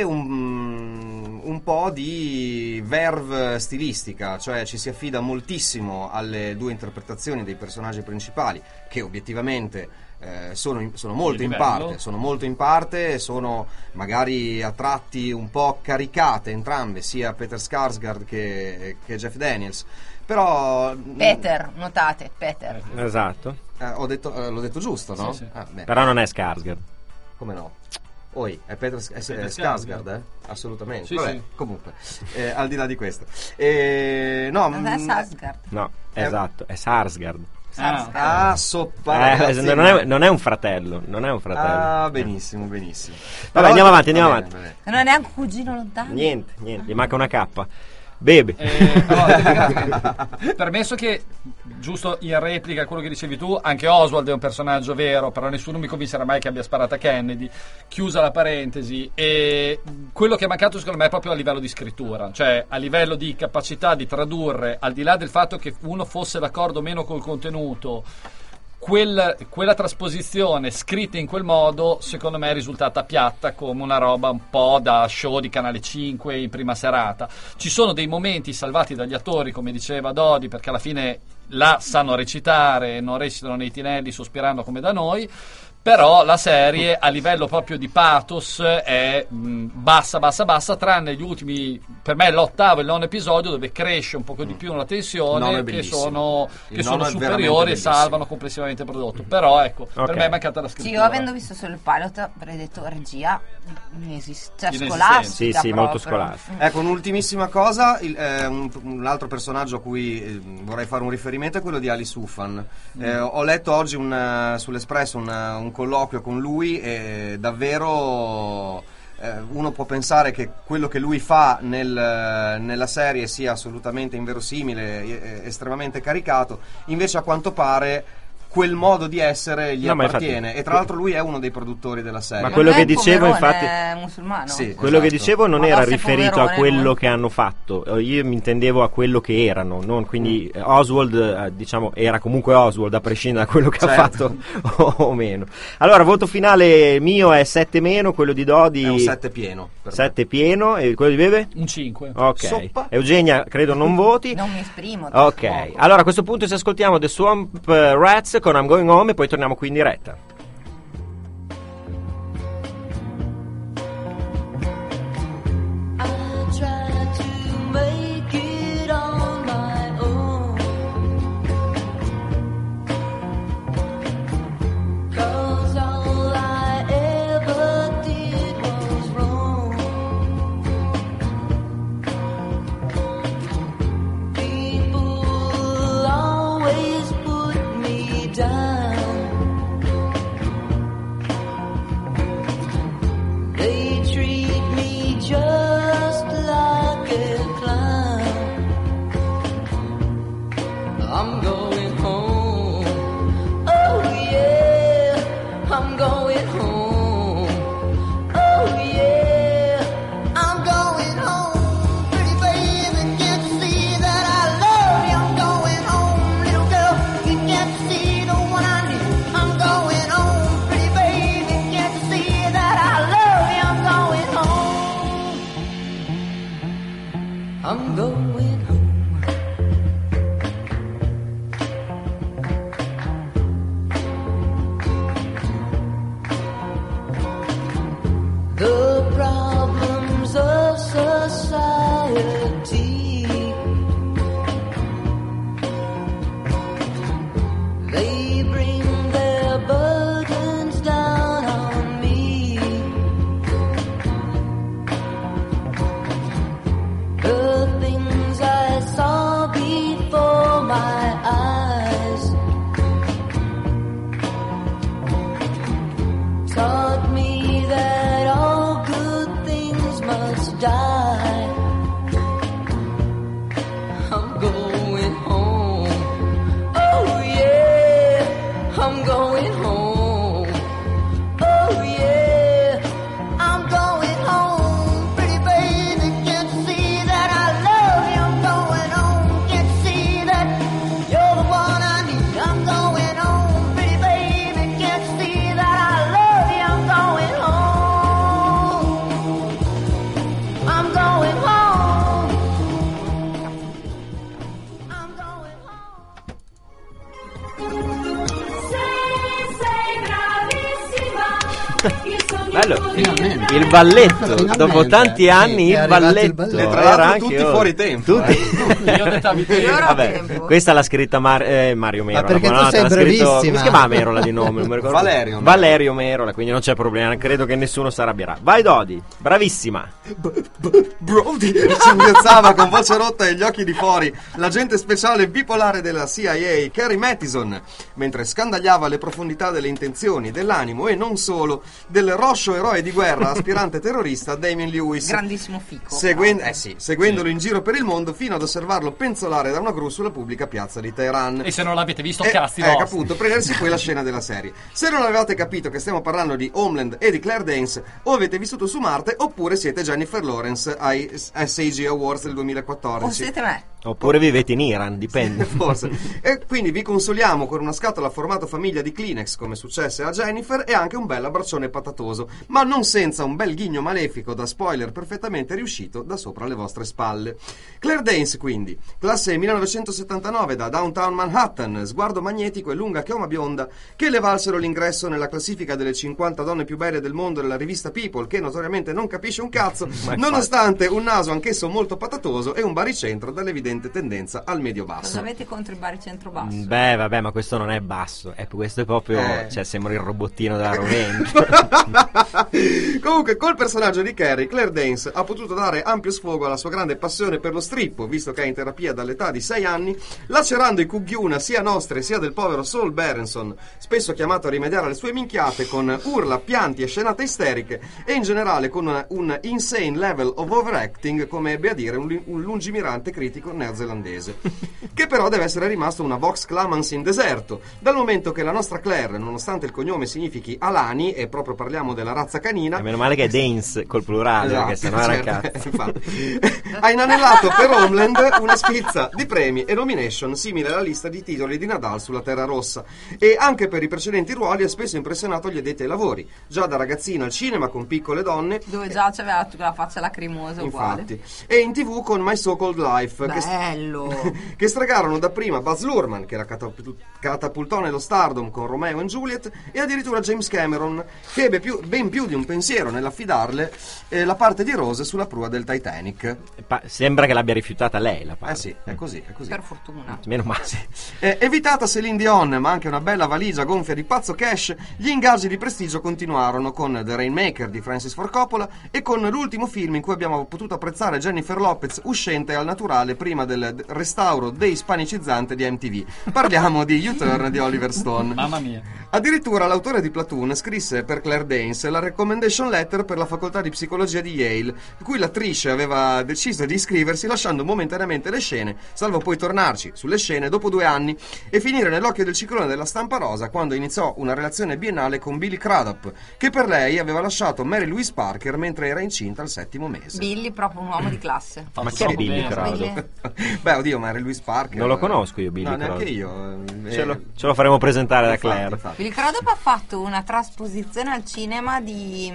[SPEAKER 8] un po' di verve stilistica, cioè ci si affida moltissimo alle due interpretazioni dei personaggi principali che obiettivamente sono molto in parte, sono magari a tratti un po' caricate entrambe, sia Peter Skarsgård che Jeff Daniels, però
[SPEAKER 7] Peter, notate, Peter.
[SPEAKER 5] Esatto.
[SPEAKER 8] L'ho detto giusto, no?
[SPEAKER 12] Sì.
[SPEAKER 5] Però non è Skarsgård.
[SPEAKER 8] Come no? È Peter Skarsgård, assolutamente.
[SPEAKER 12] Sì,
[SPEAKER 8] Vabbè,
[SPEAKER 12] sì.
[SPEAKER 8] Comunque, al di là di questo, no,
[SPEAKER 7] Non è Skarsgård.
[SPEAKER 5] No, esatto, è Sarsgaard.
[SPEAKER 8] Soppa.
[SPEAKER 5] Non è un fratello,
[SPEAKER 8] Ah, benissimo.
[SPEAKER 5] Vabbè, andiamo avanti.
[SPEAKER 8] Bene.
[SPEAKER 7] Non è neanche un cugino lontano.
[SPEAKER 5] Niente, gli manca una K. Bebe.
[SPEAKER 12] Allora, permesso che, giusto in replica a quello che dicevi tu, anche Oswald è un personaggio vero, però nessuno mi convincerà mai che abbia sparato a Kennedy. Chiusa la parentesi. E quello che è mancato secondo me è proprio a livello di scrittura, cioè a livello di capacità di tradurre, al di là del fatto che uno fosse d'accordo o meno col contenuto, quella trasposizione scritta in quel modo secondo me è risultata piatta, come una roba un po' da show di Canale 5 in prima serata. Ci sono dei momenti salvati dagli attori, come diceva Dodi, perché alla fine là sanno recitare, non recitano nei tinelli sospirando come da noi. Però la serie a livello proprio di pathos è bassa, tranne gli ultimi, per me l'8º e il 9º episodio, dove cresce un poco di più la tensione, che sono superiori e salvano complessivamente il prodotto. Però ecco, per me è mancata la scrittura.
[SPEAKER 7] Sì, io avendo visto solo il pilot avrei detto regia cioè scolastica.
[SPEAKER 5] Sì, molto scolastica.
[SPEAKER 8] Ecco, un'ultimissima cosa, un altro personaggio a cui vorrei fare un riferimento è quello di Ali Sufan. Ho letto oggi sull'Espresso un colloquio con lui e davvero uno può pensare che quello che lui fa nella serie sia assolutamente inverosimile, estremamente caricato, invece a quanto pare quel modo di essere gli appartiene, infatti, e tra l'altro lui è uno dei produttori della serie.
[SPEAKER 5] Ma quello che dicevo infatti
[SPEAKER 7] è musulmano.
[SPEAKER 8] Sì,
[SPEAKER 5] quello che dicevo non era riferito a quello
[SPEAKER 7] no?
[SPEAKER 5] che hanno fatto, io mi intendevo a quello che erano, non quindi Oswald diciamo era comunque Oswald a prescindere da quello che ha fatto o meno. Allora voto finale mio è 7-, quello di Dodi
[SPEAKER 8] è un 7 pieno.
[SPEAKER 5] 7 pieno e quello di Bebe?
[SPEAKER 12] Un 5.
[SPEAKER 5] Ok.
[SPEAKER 8] Soppa.
[SPEAKER 5] Eugenia credo non voti.
[SPEAKER 7] Non mi esprimo.
[SPEAKER 5] Ok. Allora a questo punto ci ascoltiamo The Swamp Rats con I'm Going Home e poi torniamo qui in diretta.
[SPEAKER 11] The things Finalmente.
[SPEAKER 5] Il balletto,
[SPEAKER 11] Finalmente,
[SPEAKER 5] dopo tanti anni
[SPEAKER 11] sì, è
[SPEAKER 5] il
[SPEAKER 11] arrivato
[SPEAKER 5] balletto.
[SPEAKER 11] il balletto.
[SPEAKER 8] E tra
[SPEAKER 5] Era
[SPEAKER 8] l'altro
[SPEAKER 5] anche
[SPEAKER 8] tutti fuori tempo.
[SPEAKER 5] Tutti.
[SPEAKER 12] Io ho detto
[SPEAKER 5] Vabbè, questa l'ha scritta Mario Merola.
[SPEAKER 11] perché tu
[SPEAKER 5] buonanotte,
[SPEAKER 11] sei
[SPEAKER 5] l'ha scritto-
[SPEAKER 11] brevissima.
[SPEAKER 5] Come si chiama Merola di nome? Non mi ricordo.
[SPEAKER 8] Valerio
[SPEAKER 5] Merola, quindi non c'è problema, credo che nessuno si arrabbierà. Vai Dodi, bravissima.
[SPEAKER 8] Brody singhiozzava con voce rotta e gli occhi di fuori l'agente speciale bipolare della CIA Carrie Mathison, mentre scandagliava le profondità delle intenzioni, dell'animo e non solo del roscio eroe di guerra aspirante terrorista Damien Lewis,
[SPEAKER 7] Grandissimo fico.
[SPEAKER 8] seguendolo in giro per il mondo fino ad osservarlo penzolare da una gru sulla pubblica piazza di Teheran.
[SPEAKER 12] E se non l'avete visto, cazzi
[SPEAKER 8] Ecco
[SPEAKER 12] vostri.
[SPEAKER 8] appunto, prendersi poi la scena della serie. Se non avevate capito che stiamo parlando di Homeland e di Claire Danes, o avete vissuto su Marte oppure siete Jennifer Lawrence ai SAG Awards del 2014.
[SPEAKER 7] O siete me.
[SPEAKER 5] Oppure vivete in Iran, dipende.
[SPEAKER 8] Forse. E quindi vi consoliamo con una scatola a formato famiglia di Kleenex, come successe a Jennifer, e anche un bel abbraccione patatoso, ma non senza un bel ghigno malefico da spoiler perfettamente riuscito da sopra le vostre spalle. Claire Danes, quindi, classe 1979 da Downtown Manhattan, sguardo magnetico e lunga chioma bionda, che le valsero l'ingresso nella classifica delle 50 donne più belle del mondo della rivista People, che notoriamente non capisce un cazzo, nonostante un naso anch'esso molto patatoso e un baricentro dall'evidente tendenza al medio-basso.
[SPEAKER 7] Cosa avete contro il baricentro basso?
[SPEAKER 5] Beh, vabbè, ma questo non è basso. Questo è proprio. Cioè, sembra il robottino della Roventi.
[SPEAKER 8] Comunque, col personaggio di Carrie, Claire Danes ha potuto dare ampio sfogo alla sua grande passione per lo strippo, visto che è in terapia dall'età di 6 anni, lacerando i cugghiuna sia nostri sia del povero Saul Berenson, spesso chiamato a rimediare alle sue minchiate con urla, pianti e scenate isteriche, e in generale con un insane level of overacting, come ebbe a dire un lungimirante critico neozelandese, che però deve essere rimasto una vox clamans in deserto, dal momento che la nostra Claire, nonostante il cognome significhi alani, e proprio parliamo della razza canina,
[SPEAKER 5] Meno male che è Danes col plurale, perché sennò era
[SPEAKER 8] certo, infatti, ha inanellato per Homeland una schizza di premi e nomination simile alla lista di titoli di Nadal sulla Terra Rossa, e anche per i precedenti ruoli ha spesso impressionato gli addetti ai lavori, già da ragazzina al cinema con Piccole donne,
[SPEAKER 7] dove già c'aveva la faccia lacrimosa uguale.
[SPEAKER 8] infatti, e in TV con My So-Called Life, che stregarono dapprima Baz Luhrmann, che la catapultò nello stardom con Romeo and Juliet, e addirittura James Cameron, che ebbe ben più di un pensiero nell'affidarle la parte di Rose sulla prua del Titanic.
[SPEAKER 5] Sembra che l'abbia rifiutata lei la parte.
[SPEAKER 8] Sì, è così.
[SPEAKER 7] Per fortuna.
[SPEAKER 5] Meno male.
[SPEAKER 8] Evitata Céline Dion, ma anche una bella valigia gonfia di pazzo cash, gli ingaggi di prestigio continuarono con The Rainmaker di Francis Ford Coppola e con l'ultimo film in cui abbiamo potuto apprezzare Jennifer Lopez uscente al naturale prima del restauro deispanicizzante di MTV. Parliamo di U-Turn di Oliver Stone.
[SPEAKER 12] Mamma mia.
[SPEAKER 8] Addirittura l'autore di Platoon scrisse per Claire Danes la recommendation letter per la facoltà di psicologia di Yale, in cui l'attrice aveva deciso di iscriversi lasciando momentaneamente le scene, salvo poi tornarci sulle scene dopo 2 anni e finire nell'occhio del ciclone della stampa rosa quando iniziò una relazione biennale con Billy Crudup, che per lei aveva lasciato Mary Louise Parker mentre era incinta al 7° mese.
[SPEAKER 7] Billy, proprio un uomo di classe.
[SPEAKER 5] Ma chi è Billy Crudup?
[SPEAKER 8] Beh, oddio, Mary Louise Parker.
[SPEAKER 5] Non lo conosco io, Billy
[SPEAKER 8] No,
[SPEAKER 5] Crudup.
[SPEAKER 8] neanche io.
[SPEAKER 5] Ce lo faremo presentare da Claire.
[SPEAKER 8] Infatti.
[SPEAKER 7] Billy Crudup ha fatto una trasposizione al cinema di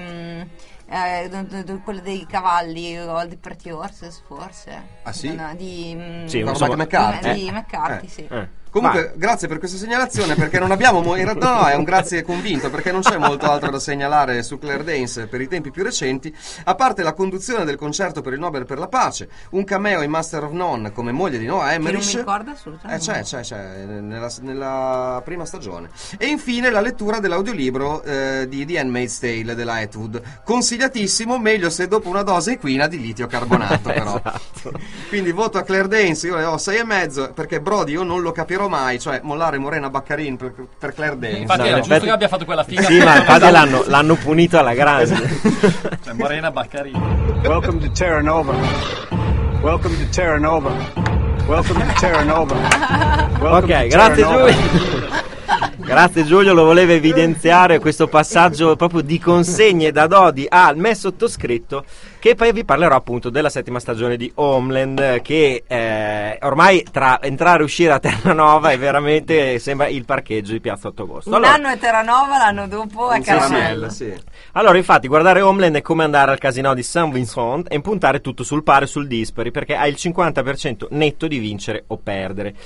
[SPEAKER 7] quello dei cavalli, Old Pretty Horses, forse.
[SPEAKER 8] Ah, sì?
[SPEAKER 7] No, di
[SPEAKER 5] Sì,
[SPEAKER 8] McCarthy.
[SPEAKER 7] di McCarthy, sì.
[SPEAKER 8] Comunque, grazie per questa segnalazione, perché non abbiamo in realtà no, è un grazie convinto, perché non c'è molto altro da segnalare su Claire Danes per i tempi più recenti, a parte la conduzione del concerto per il Nobel per la pace, un cameo in Master of None come moglie di Noah Emmerich.
[SPEAKER 7] Che non mi ricorda assolutamente.
[SPEAKER 8] C'è nella prima stagione. E infine la lettura dell'audiolibro di The Handmaid's Tale della Atwood, consigliatissimo, meglio se dopo una dose equina di litio carbonato però.
[SPEAKER 5] Esatto.
[SPEAKER 8] Quindi voto a Claire Danes, io le ho 6,5, perché Brody io non lo capirò mai, cioè mollare Morena Baccarin per Claire Danes.
[SPEAKER 12] Infatti era giusto che abbia fatto quella figa.
[SPEAKER 5] Sì, ma infatti l'hanno punito alla grande.
[SPEAKER 12] Cioè, Morena Baccarin.
[SPEAKER 13] Welcome to Terra Nova. Welcome to Terra Nova. Welcome to Terra Nova.
[SPEAKER 5] Ok, grazie Giulio. Grazie Giulio, lo voleva evidenziare questo passaggio proprio di consegne da Dodi al me sottoscritto, che poi vi parlerò appunto della 7ª stagione di Homeland, che ormai tra entrare e uscire a Terranova è veramente sembra il parcheggio di Piazza 8 Agosto.
[SPEAKER 7] Un anno è Terranova, l'anno dopo è Caramello.
[SPEAKER 8] Sì.
[SPEAKER 5] Allora, infatti, guardare Homeland è come andare al casino di Saint Vincent e impuntare tutto sul pari o sul dispari, perché hai il 50% netto di vincere o perdere.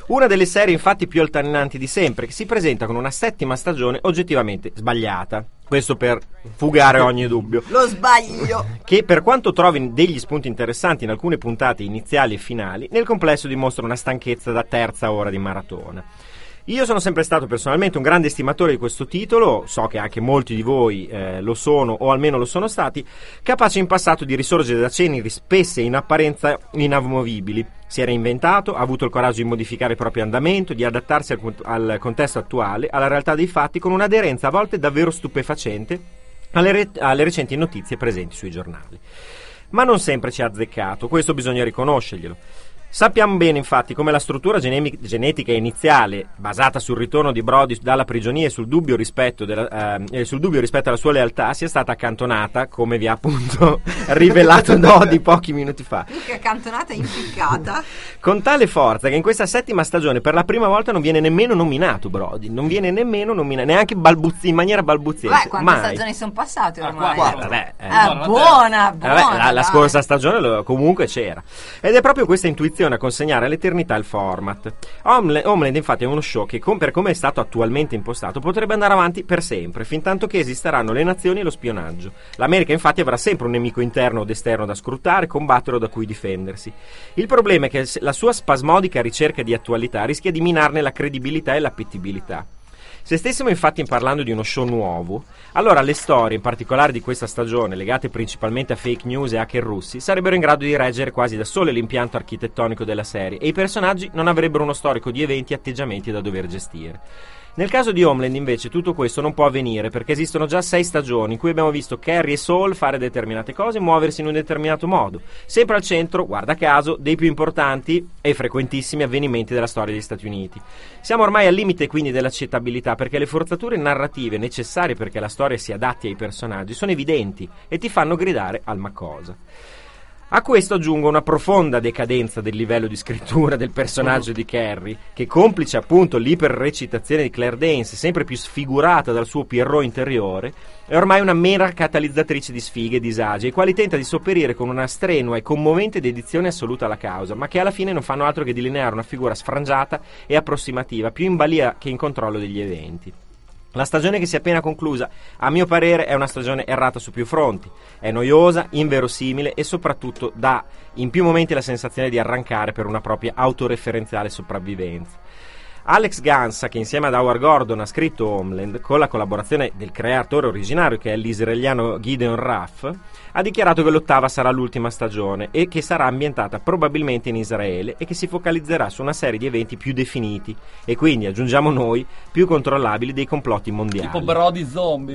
[SPEAKER 5] Una delle serie infatti più altalenanti di sempre, che si presenta con una 7ª stagione oggettivamente sbagliata. Questo per fugare ogni dubbio.
[SPEAKER 7] Lo sbaglio!
[SPEAKER 5] Che per quanto trovi degli spunti interessanti in alcune puntate iniziali e finali, nel complesso dimostra una stanchezza da terza ora di maratona. Io sono sempre stato personalmente un grande estimatore di questo titolo, so che anche molti di voi lo sono o almeno lo sono stati, capace in passato di risorgere da ceneri spesse e in apparenza inamovibili. Si è reinventato, ha avuto il coraggio di modificare il proprio andamento, di adattarsi al contesto attuale, alla realtà dei fatti, con un'aderenza a volte davvero stupefacente alle recenti notizie presenti sui giornali. Ma non sempre ci ha azzeccato, questo bisogna riconoscerglielo. Sappiamo bene infatti come la struttura genetica iniziale, basata sul ritorno di Brody dalla prigionia e sul dubbio rispetto alla sua lealtà, sia stata accantonata, come vi ha appunto rivelato Dodi pochi minuti fa.
[SPEAKER 7] Che accantonata e impiccata.
[SPEAKER 5] Con tale forza che in questa 7ª stagione per la prima volta non viene nemmeno nominato Brody, non viene nemmeno nominato, neanche in maniera balbuziente.
[SPEAKER 7] Quante
[SPEAKER 5] mai.
[SPEAKER 7] stagioni sono passate ormai?
[SPEAKER 5] 4.
[SPEAKER 7] Buona.
[SPEAKER 5] La scorsa stagione comunque c'era. Ed è proprio questa intuizione a consegnare all'eternità il format. Homeland infatti è uno show che per come è stato attualmente impostato potrebbe andare avanti per sempre, fin tanto che esisteranno le nazioni e lo spionaggio. L'America infatti avrà sempre un nemico interno ed esterno da scrutare, combattere o da cui difendersi. Il problema è che la sua spasmodica ricerca di attualità rischia di minarne la credibilità e l'appetibilità. Se stessimo infatti parlando di uno show nuovo, allora le storie, in particolare di questa stagione, legate principalmente a fake news e hacker russi, sarebbero in grado di reggere quasi da sole l'impianto architettonico della serie e i personaggi non avrebbero uno storico di eventi e atteggiamenti da dover gestire. Nel caso di Homeland invece tutto questo non può avvenire perché esistono già 6 stagioni in cui abbiamo visto Carrie e Saul fare determinate cose e muoversi in un determinato modo, sempre al centro, guarda caso, dei più importanti e frequentissimi avvenimenti della storia degli Stati Uniti. Siamo ormai al limite quindi dell'accettabilità perché le forzature narrative necessarie perché la storia si adatti ai personaggi sono evidenti e ti fanno gridare al ma cosa. A questo aggiungo una profonda decadenza del livello di scrittura del personaggio di Carrie, che complice appunto l'iperrecitazione di Claire Danes, sempre più sfigurata dal suo Pierrot interiore, è ormai una mera catalizzatrice di sfighe e disagi, ai quali tenta di sopperire con una strenua e commovente dedizione assoluta alla causa, ma che alla fine non fanno altro che delineare una figura sfrangiata e approssimativa, più in balia che in controllo degli eventi. La stagione che si è appena conclusa, a mio parere, è una stagione errata su più fronti. È noiosa, inverosimile e soprattutto dà in più momenti la sensazione di arrancare per una propria autoreferenziale sopravvivenza. Alex Gansa, che insieme ad Howard Gordon ha scritto Homeland, con la collaborazione del creatore originario che è l'israeliano Gideon Raff, ha dichiarato che l'8ª sarà l'ultima stagione e che sarà ambientata probabilmente in Israele e che si focalizzerà su una serie di eventi più definiti e quindi, aggiungiamo noi, più controllabili dei complotti mondiali.
[SPEAKER 12] Tipo Brody zombie.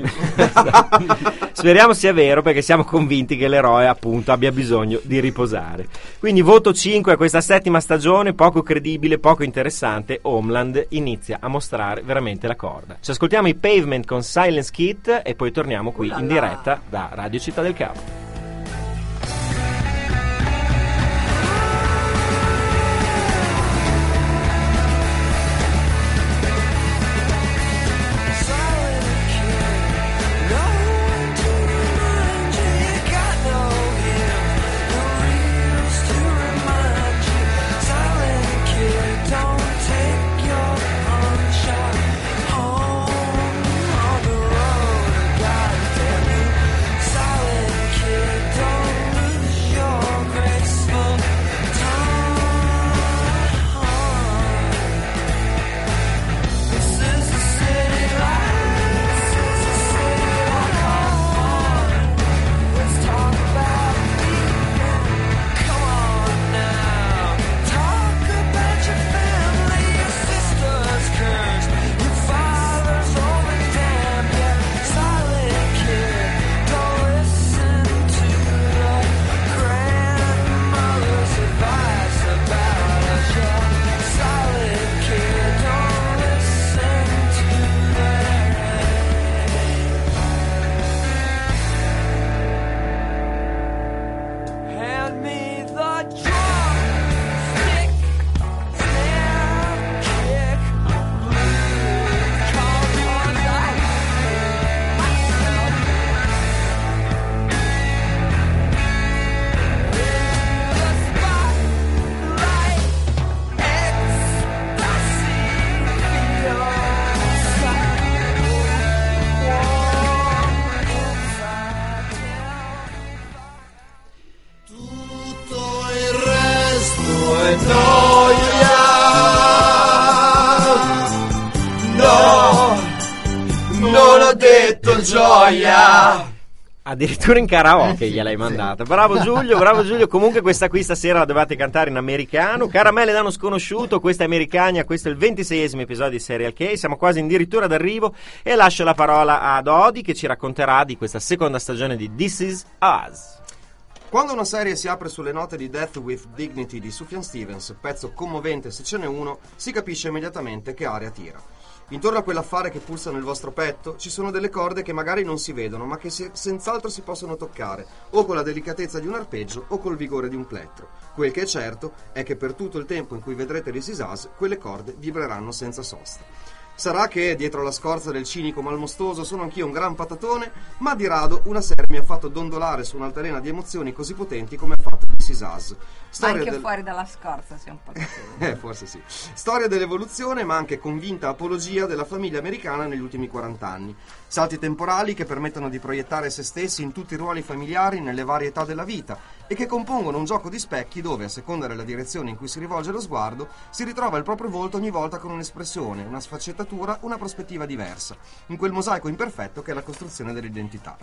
[SPEAKER 5] Speriamo sia vero perché siamo convinti che l'eroe appunto abbia bisogno di riposare. Quindi voto 5 a questa 7ª stagione, poco credibile, poco interessante. Homeland inizia a mostrare veramente la corda. Ci ascoltiamo i Pavement con Silence Kit e poi torniamo qui in diretta da Radio Città del Capo.
[SPEAKER 9] Silent kid.
[SPEAKER 8] gioia.
[SPEAKER 5] Addirittura in karaoke gliel'hai mandata. Bravo Giulio. Comunque questa qui stasera la dovete cantare in americano. Caramelle da uno sconosciuto, questa è Americania, questo è il 26esimo episodio di Serial Case. Siamo quasi addirittura d'arrivo e lascio la parola ad Odi che ci racconterà di questa seconda stagione di This Is Us.
[SPEAKER 8] Quando una serie si apre sulle note di Death with Dignity di Sufjan Stevens, pezzo commovente se ce n'è uno, si capisce immediatamente che aria tira. Intorno a quell'affare che pulsa nel vostro petto ci sono delle corde che magari non si vedono, ma che senz'altro si possono toccare, o con la delicatezza di un arpeggio o col vigore di un plettro. Quel che è certo è che per tutto il tempo in cui vedrete This Is Us, quelle corde vibreranno senza sosta. Sarà che dietro la scorza del cinico malmostoso sono anch'io un gran patatone, ma di rado una serie mi ha fatto dondolare su un'altalena di emozioni così potenti come ha fatto This Is Us.
[SPEAKER 7] Anche fuori dalla scorza sei un patatone.
[SPEAKER 8] Forse sì. Storia dell'evoluzione, ma anche convinta apologia della famiglia americana negli ultimi 40 anni. Salti temporali che permettono di proiettare se stessi in tutti i ruoli familiari nelle varie età della vita e che compongono un gioco di specchi dove, a seconda della direzione in cui si rivolge lo sguardo, si ritrova il proprio volto ogni volta con un'espressione, una sfaccettatura, una prospettiva diversa, in quel mosaico imperfetto che è la costruzione dell'identità.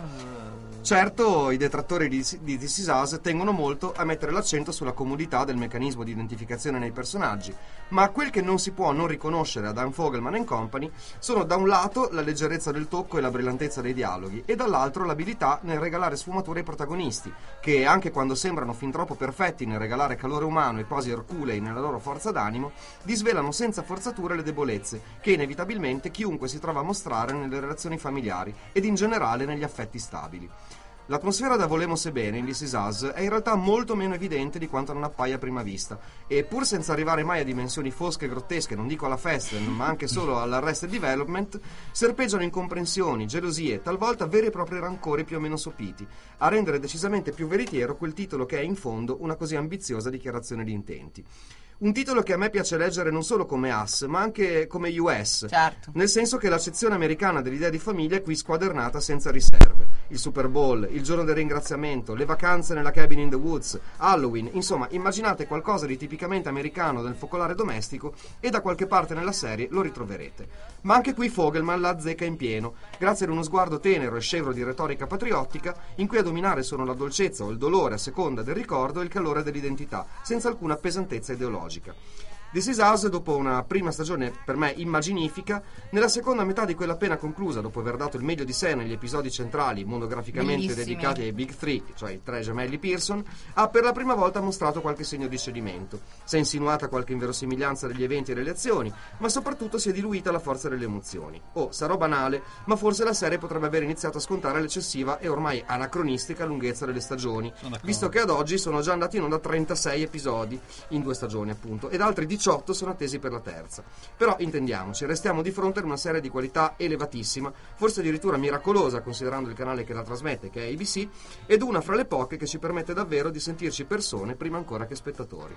[SPEAKER 8] Certo, i detrattori di This Is Us tengono molto a mettere l'accento sulla comodità del meccanismo di identificazione nei personaggi, ma quel che non si può non riconoscere a Dan Fogelman and Company sono da un lato la leggerezza del tocco e la brillantezza dei dialoghi e dall'altro l'abilità nel regalare sfumature ai protagonisti, che anche quando sembrano fin troppo perfetti nel regalare calore umano e posi erculei nella loro forza d'animo, disvelano senza forzature le debolezze che inevitabilmente chiunque si trova a mostrare nelle relazioni familiari ed in generale negli affetti stabili. L'atmosfera da volemo bene in This Is Us è in realtà molto meno evidente di quanto non appaia a prima vista e pur senza arrivare mai a dimensioni fosche e grottesche, non dico alla Festen, ma anche solo all'Arrested Development, serpeggiano incomprensioni, gelosie, talvolta veri e propri rancori più o meno sopiti, a rendere decisamente più veritiero quel titolo che è in fondo una così ambiziosa dichiarazione di intenti. Un titolo che a me piace leggere non solo come US, ma anche come US,
[SPEAKER 7] certo.
[SPEAKER 8] Nel senso che l'accezione americana dell'idea di famiglia è qui squadernata senza riserve. Il Super Bowl, il giorno del ringraziamento, le vacanze nella cabin in the woods, Halloween, insomma, immaginate qualcosa di tipicamente americano del focolare domestico e da qualche parte nella serie lo ritroverete. Ma anche qui Fogelman la azzecca in pieno, grazie ad uno sguardo tenero e scevro di retorica patriottica, in cui a dominare sono la dolcezza o il dolore a seconda del ricordo e il calore dell'identità, senza alcuna pesantezza ideologica. This Is Us, dopo una prima stagione per me immaginifica, nella seconda metà di quella appena conclusa, dopo aver dato il meglio di sé negli episodi centrali monograficamente
[SPEAKER 7] bellissimi,
[SPEAKER 8] dedicati ai Big Three, cioè i tre gemelli Pearson, ha per la prima volta mostrato qualche segno di cedimento. Si è insinuata qualche inverosimiglianza degli eventi e delle azioni, ma soprattutto si è diluita la forza delle emozioni. Sarò banale, ma forse la serie potrebbe aver iniziato a scontare l'eccessiva e ormai anacronistica lunghezza delle stagioni, visto che ad oggi sono già andati in onda 36 episodi in 2 stagioni appunto, ed altri 18 sono attesi per la terza. Però intendiamoci, restiamo di fronte a una serie di qualità elevatissima, forse addirittura miracolosa considerando il canale che la trasmette, che è ABC, ed una fra le poche che ci permette davvero di sentirci persone prima ancora che spettatori.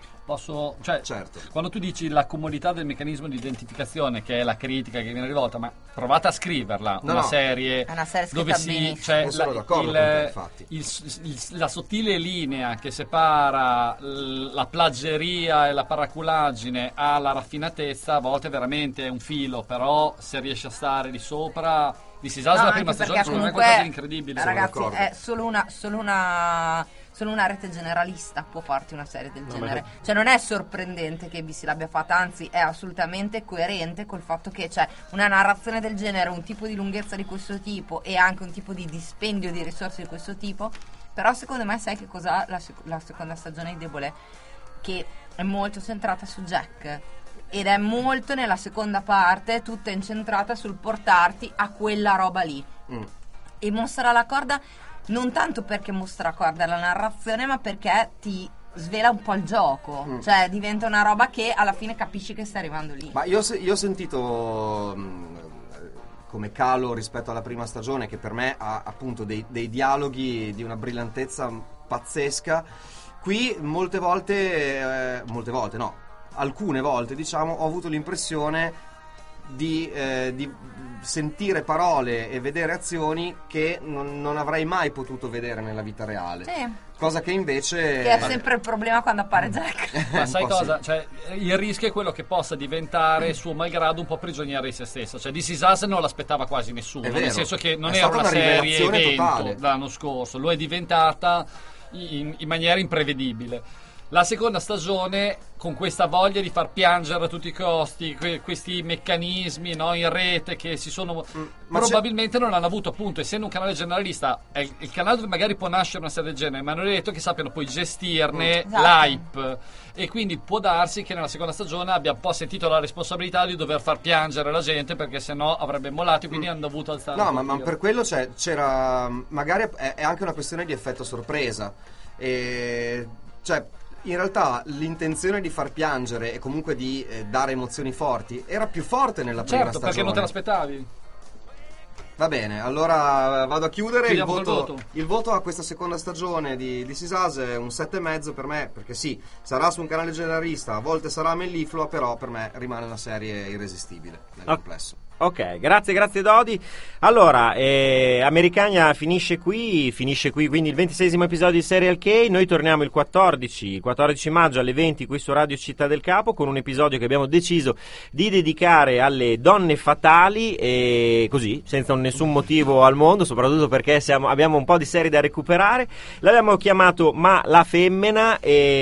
[SPEAKER 12] Certo. Quando tu dici la comodità del meccanismo di identificazione, che è la critica che viene rivolta, ma provate a scriverla, una serie dove la sottile linea che separa la plaggeria e la paraculaggine alla raffinatezza a volte veramente è un filo, però se riesce a stare di sopra This Is Us la prima stagione è qualcosa di incredibile.
[SPEAKER 7] Ragazzi, è solo una rete generalista può farti una serie del genere. Cioè non è sorprendente che ABC l'abbia fatta, anzi è assolutamente coerente col fatto che c'è una narrazione del genere, un tipo di lunghezza di questo tipo e anche un tipo di dispendio di risorse di questo tipo. Però secondo me sai che cos'ha la seconda stagione di debole? Che è molto centrata su Jack ed è molto nella seconda parte tutta incentrata sul portarti a quella roba lì e mostra la corda non tanto perché mostra la corda alla narrazione, ma perché ti svela un po' il gioco, cioè diventa una roba che alla fine capisci che sta arrivando lì.
[SPEAKER 8] Ma io ho sentito come calo rispetto alla prima stagione, che per me ha appunto dei dialoghi di una brillantezza pazzesca. Qui alcune volte diciamo ho avuto l'impressione di sentire parole e vedere azioni che non avrei mai potuto vedere nella vita reale. Cosa che invece
[SPEAKER 7] che è sempre il problema quando appare Jack.
[SPEAKER 12] Ma sai cosa? Cioè, il rischio è quello che possa diventare suo malgrado un po' prigioniera di se stessa. Cioè, This Is Us non l'aspettava quasi nessuno, nel senso che non era una serie evento totale l'anno scorso, lo è diventata in maniera imprevedibile. La seconda stagione, con questa voglia di far piangere a tutti i costi, questi meccanismi, no, in rete che si sono probabilmente non hanno avuto, appunto, essendo un canale generalista, è il canale dove magari può nascere una serie del genere, ma non è detto che sappiano poi gestirne l'hype, e quindi può darsi che nella seconda stagione abbia un po' sentito la responsabilità di dover far piangere la gente, perché sennò avrebbe mollato, e quindi hanno dovuto alzare.
[SPEAKER 8] No, ma per quello c'era magari è anche una questione di effetto sorpresa, cioè in realtà l'intenzione di far piangere e comunque di dare emozioni forti era più forte nella prima stagione.
[SPEAKER 12] Perché non te l'aspettavi.
[SPEAKER 8] Va bene, allora vado a chiudere. Il voto a questa seconda stagione di This Is Us è un 7,5 per me, perché sì, sarà su un canale generalista, a volte sarà melliflua, però per me rimane una serie irresistibile nel complesso.
[SPEAKER 5] Ok, grazie Dodi. Allora, Americania finisce qui, quindi il 26esimo episodio di Serial K. Noi torniamo il 14 maggio alle 20 qui su Radio Città del Capo, con un episodio che abbiamo deciso di dedicare alle donne fatali, e così, senza nessun motivo al mondo, soprattutto perché abbiamo un po' di serie da recuperare. L'abbiamo chiamato Ma la femmina,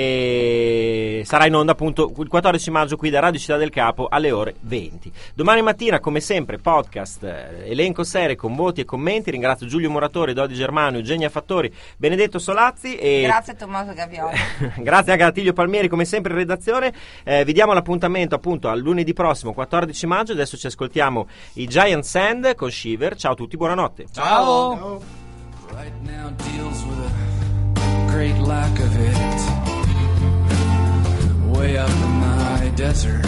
[SPEAKER 5] e sarà in onda appunto il 14 maggio qui da Radio Città del Capo alle ore 20. Domani mattina, come sempre, podcast, elenco serie con voti e commenti. Ringrazio Giulio Muratore, Dodi Germano, Eugenia Fattori, Benedetto Solazzi e
[SPEAKER 7] grazie a Tommaso Gavioli.
[SPEAKER 5] Grazie anche a Attilio Palmieri, come sempre in redazione. Vi diamo l'appuntamento appunto al lunedì prossimo 14 maggio. Adesso ci ascoltiamo i Giant Sand con Shiver. Ciao a tutti, buonanotte.
[SPEAKER 12] Ciao.
[SPEAKER 11] Right now deals with a great lack of it. Way up in the high desert.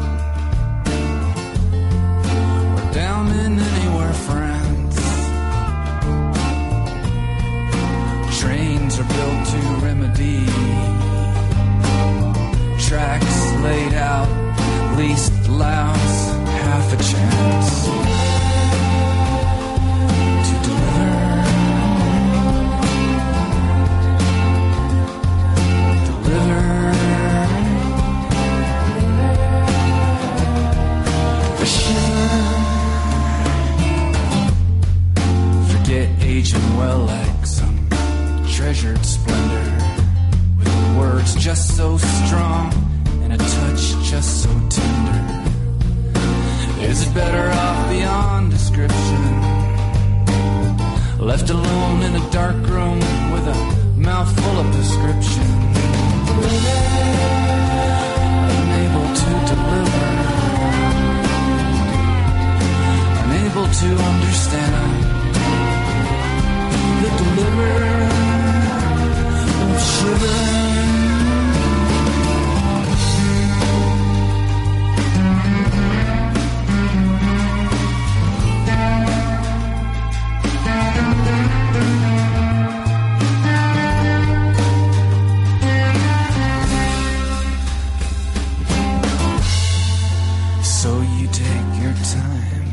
[SPEAKER 11] Down in anywhere, friends. Trains are built to remedy. Tracks laid out, least allows half a chance to deliver. The shiver. Aging well like some treasured splendor, with words just so strong and a touch just so tender. Is it better off beyond description, left alone in a dark room with a mouth full of prescription, unable to deliver, unable to understand the deliverer of shiver. So you take your time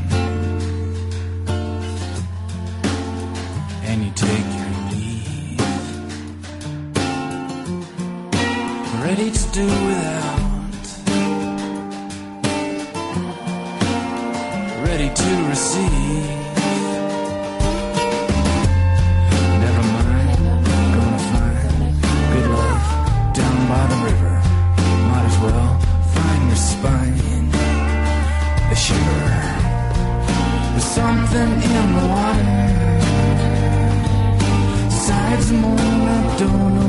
[SPEAKER 11] and you take your leave, ready to do without, ready to receive. Never mind, gonna find good love down by the river. Might as well find your spine, the shiver. There's something in the water. Besides the moon, I don't know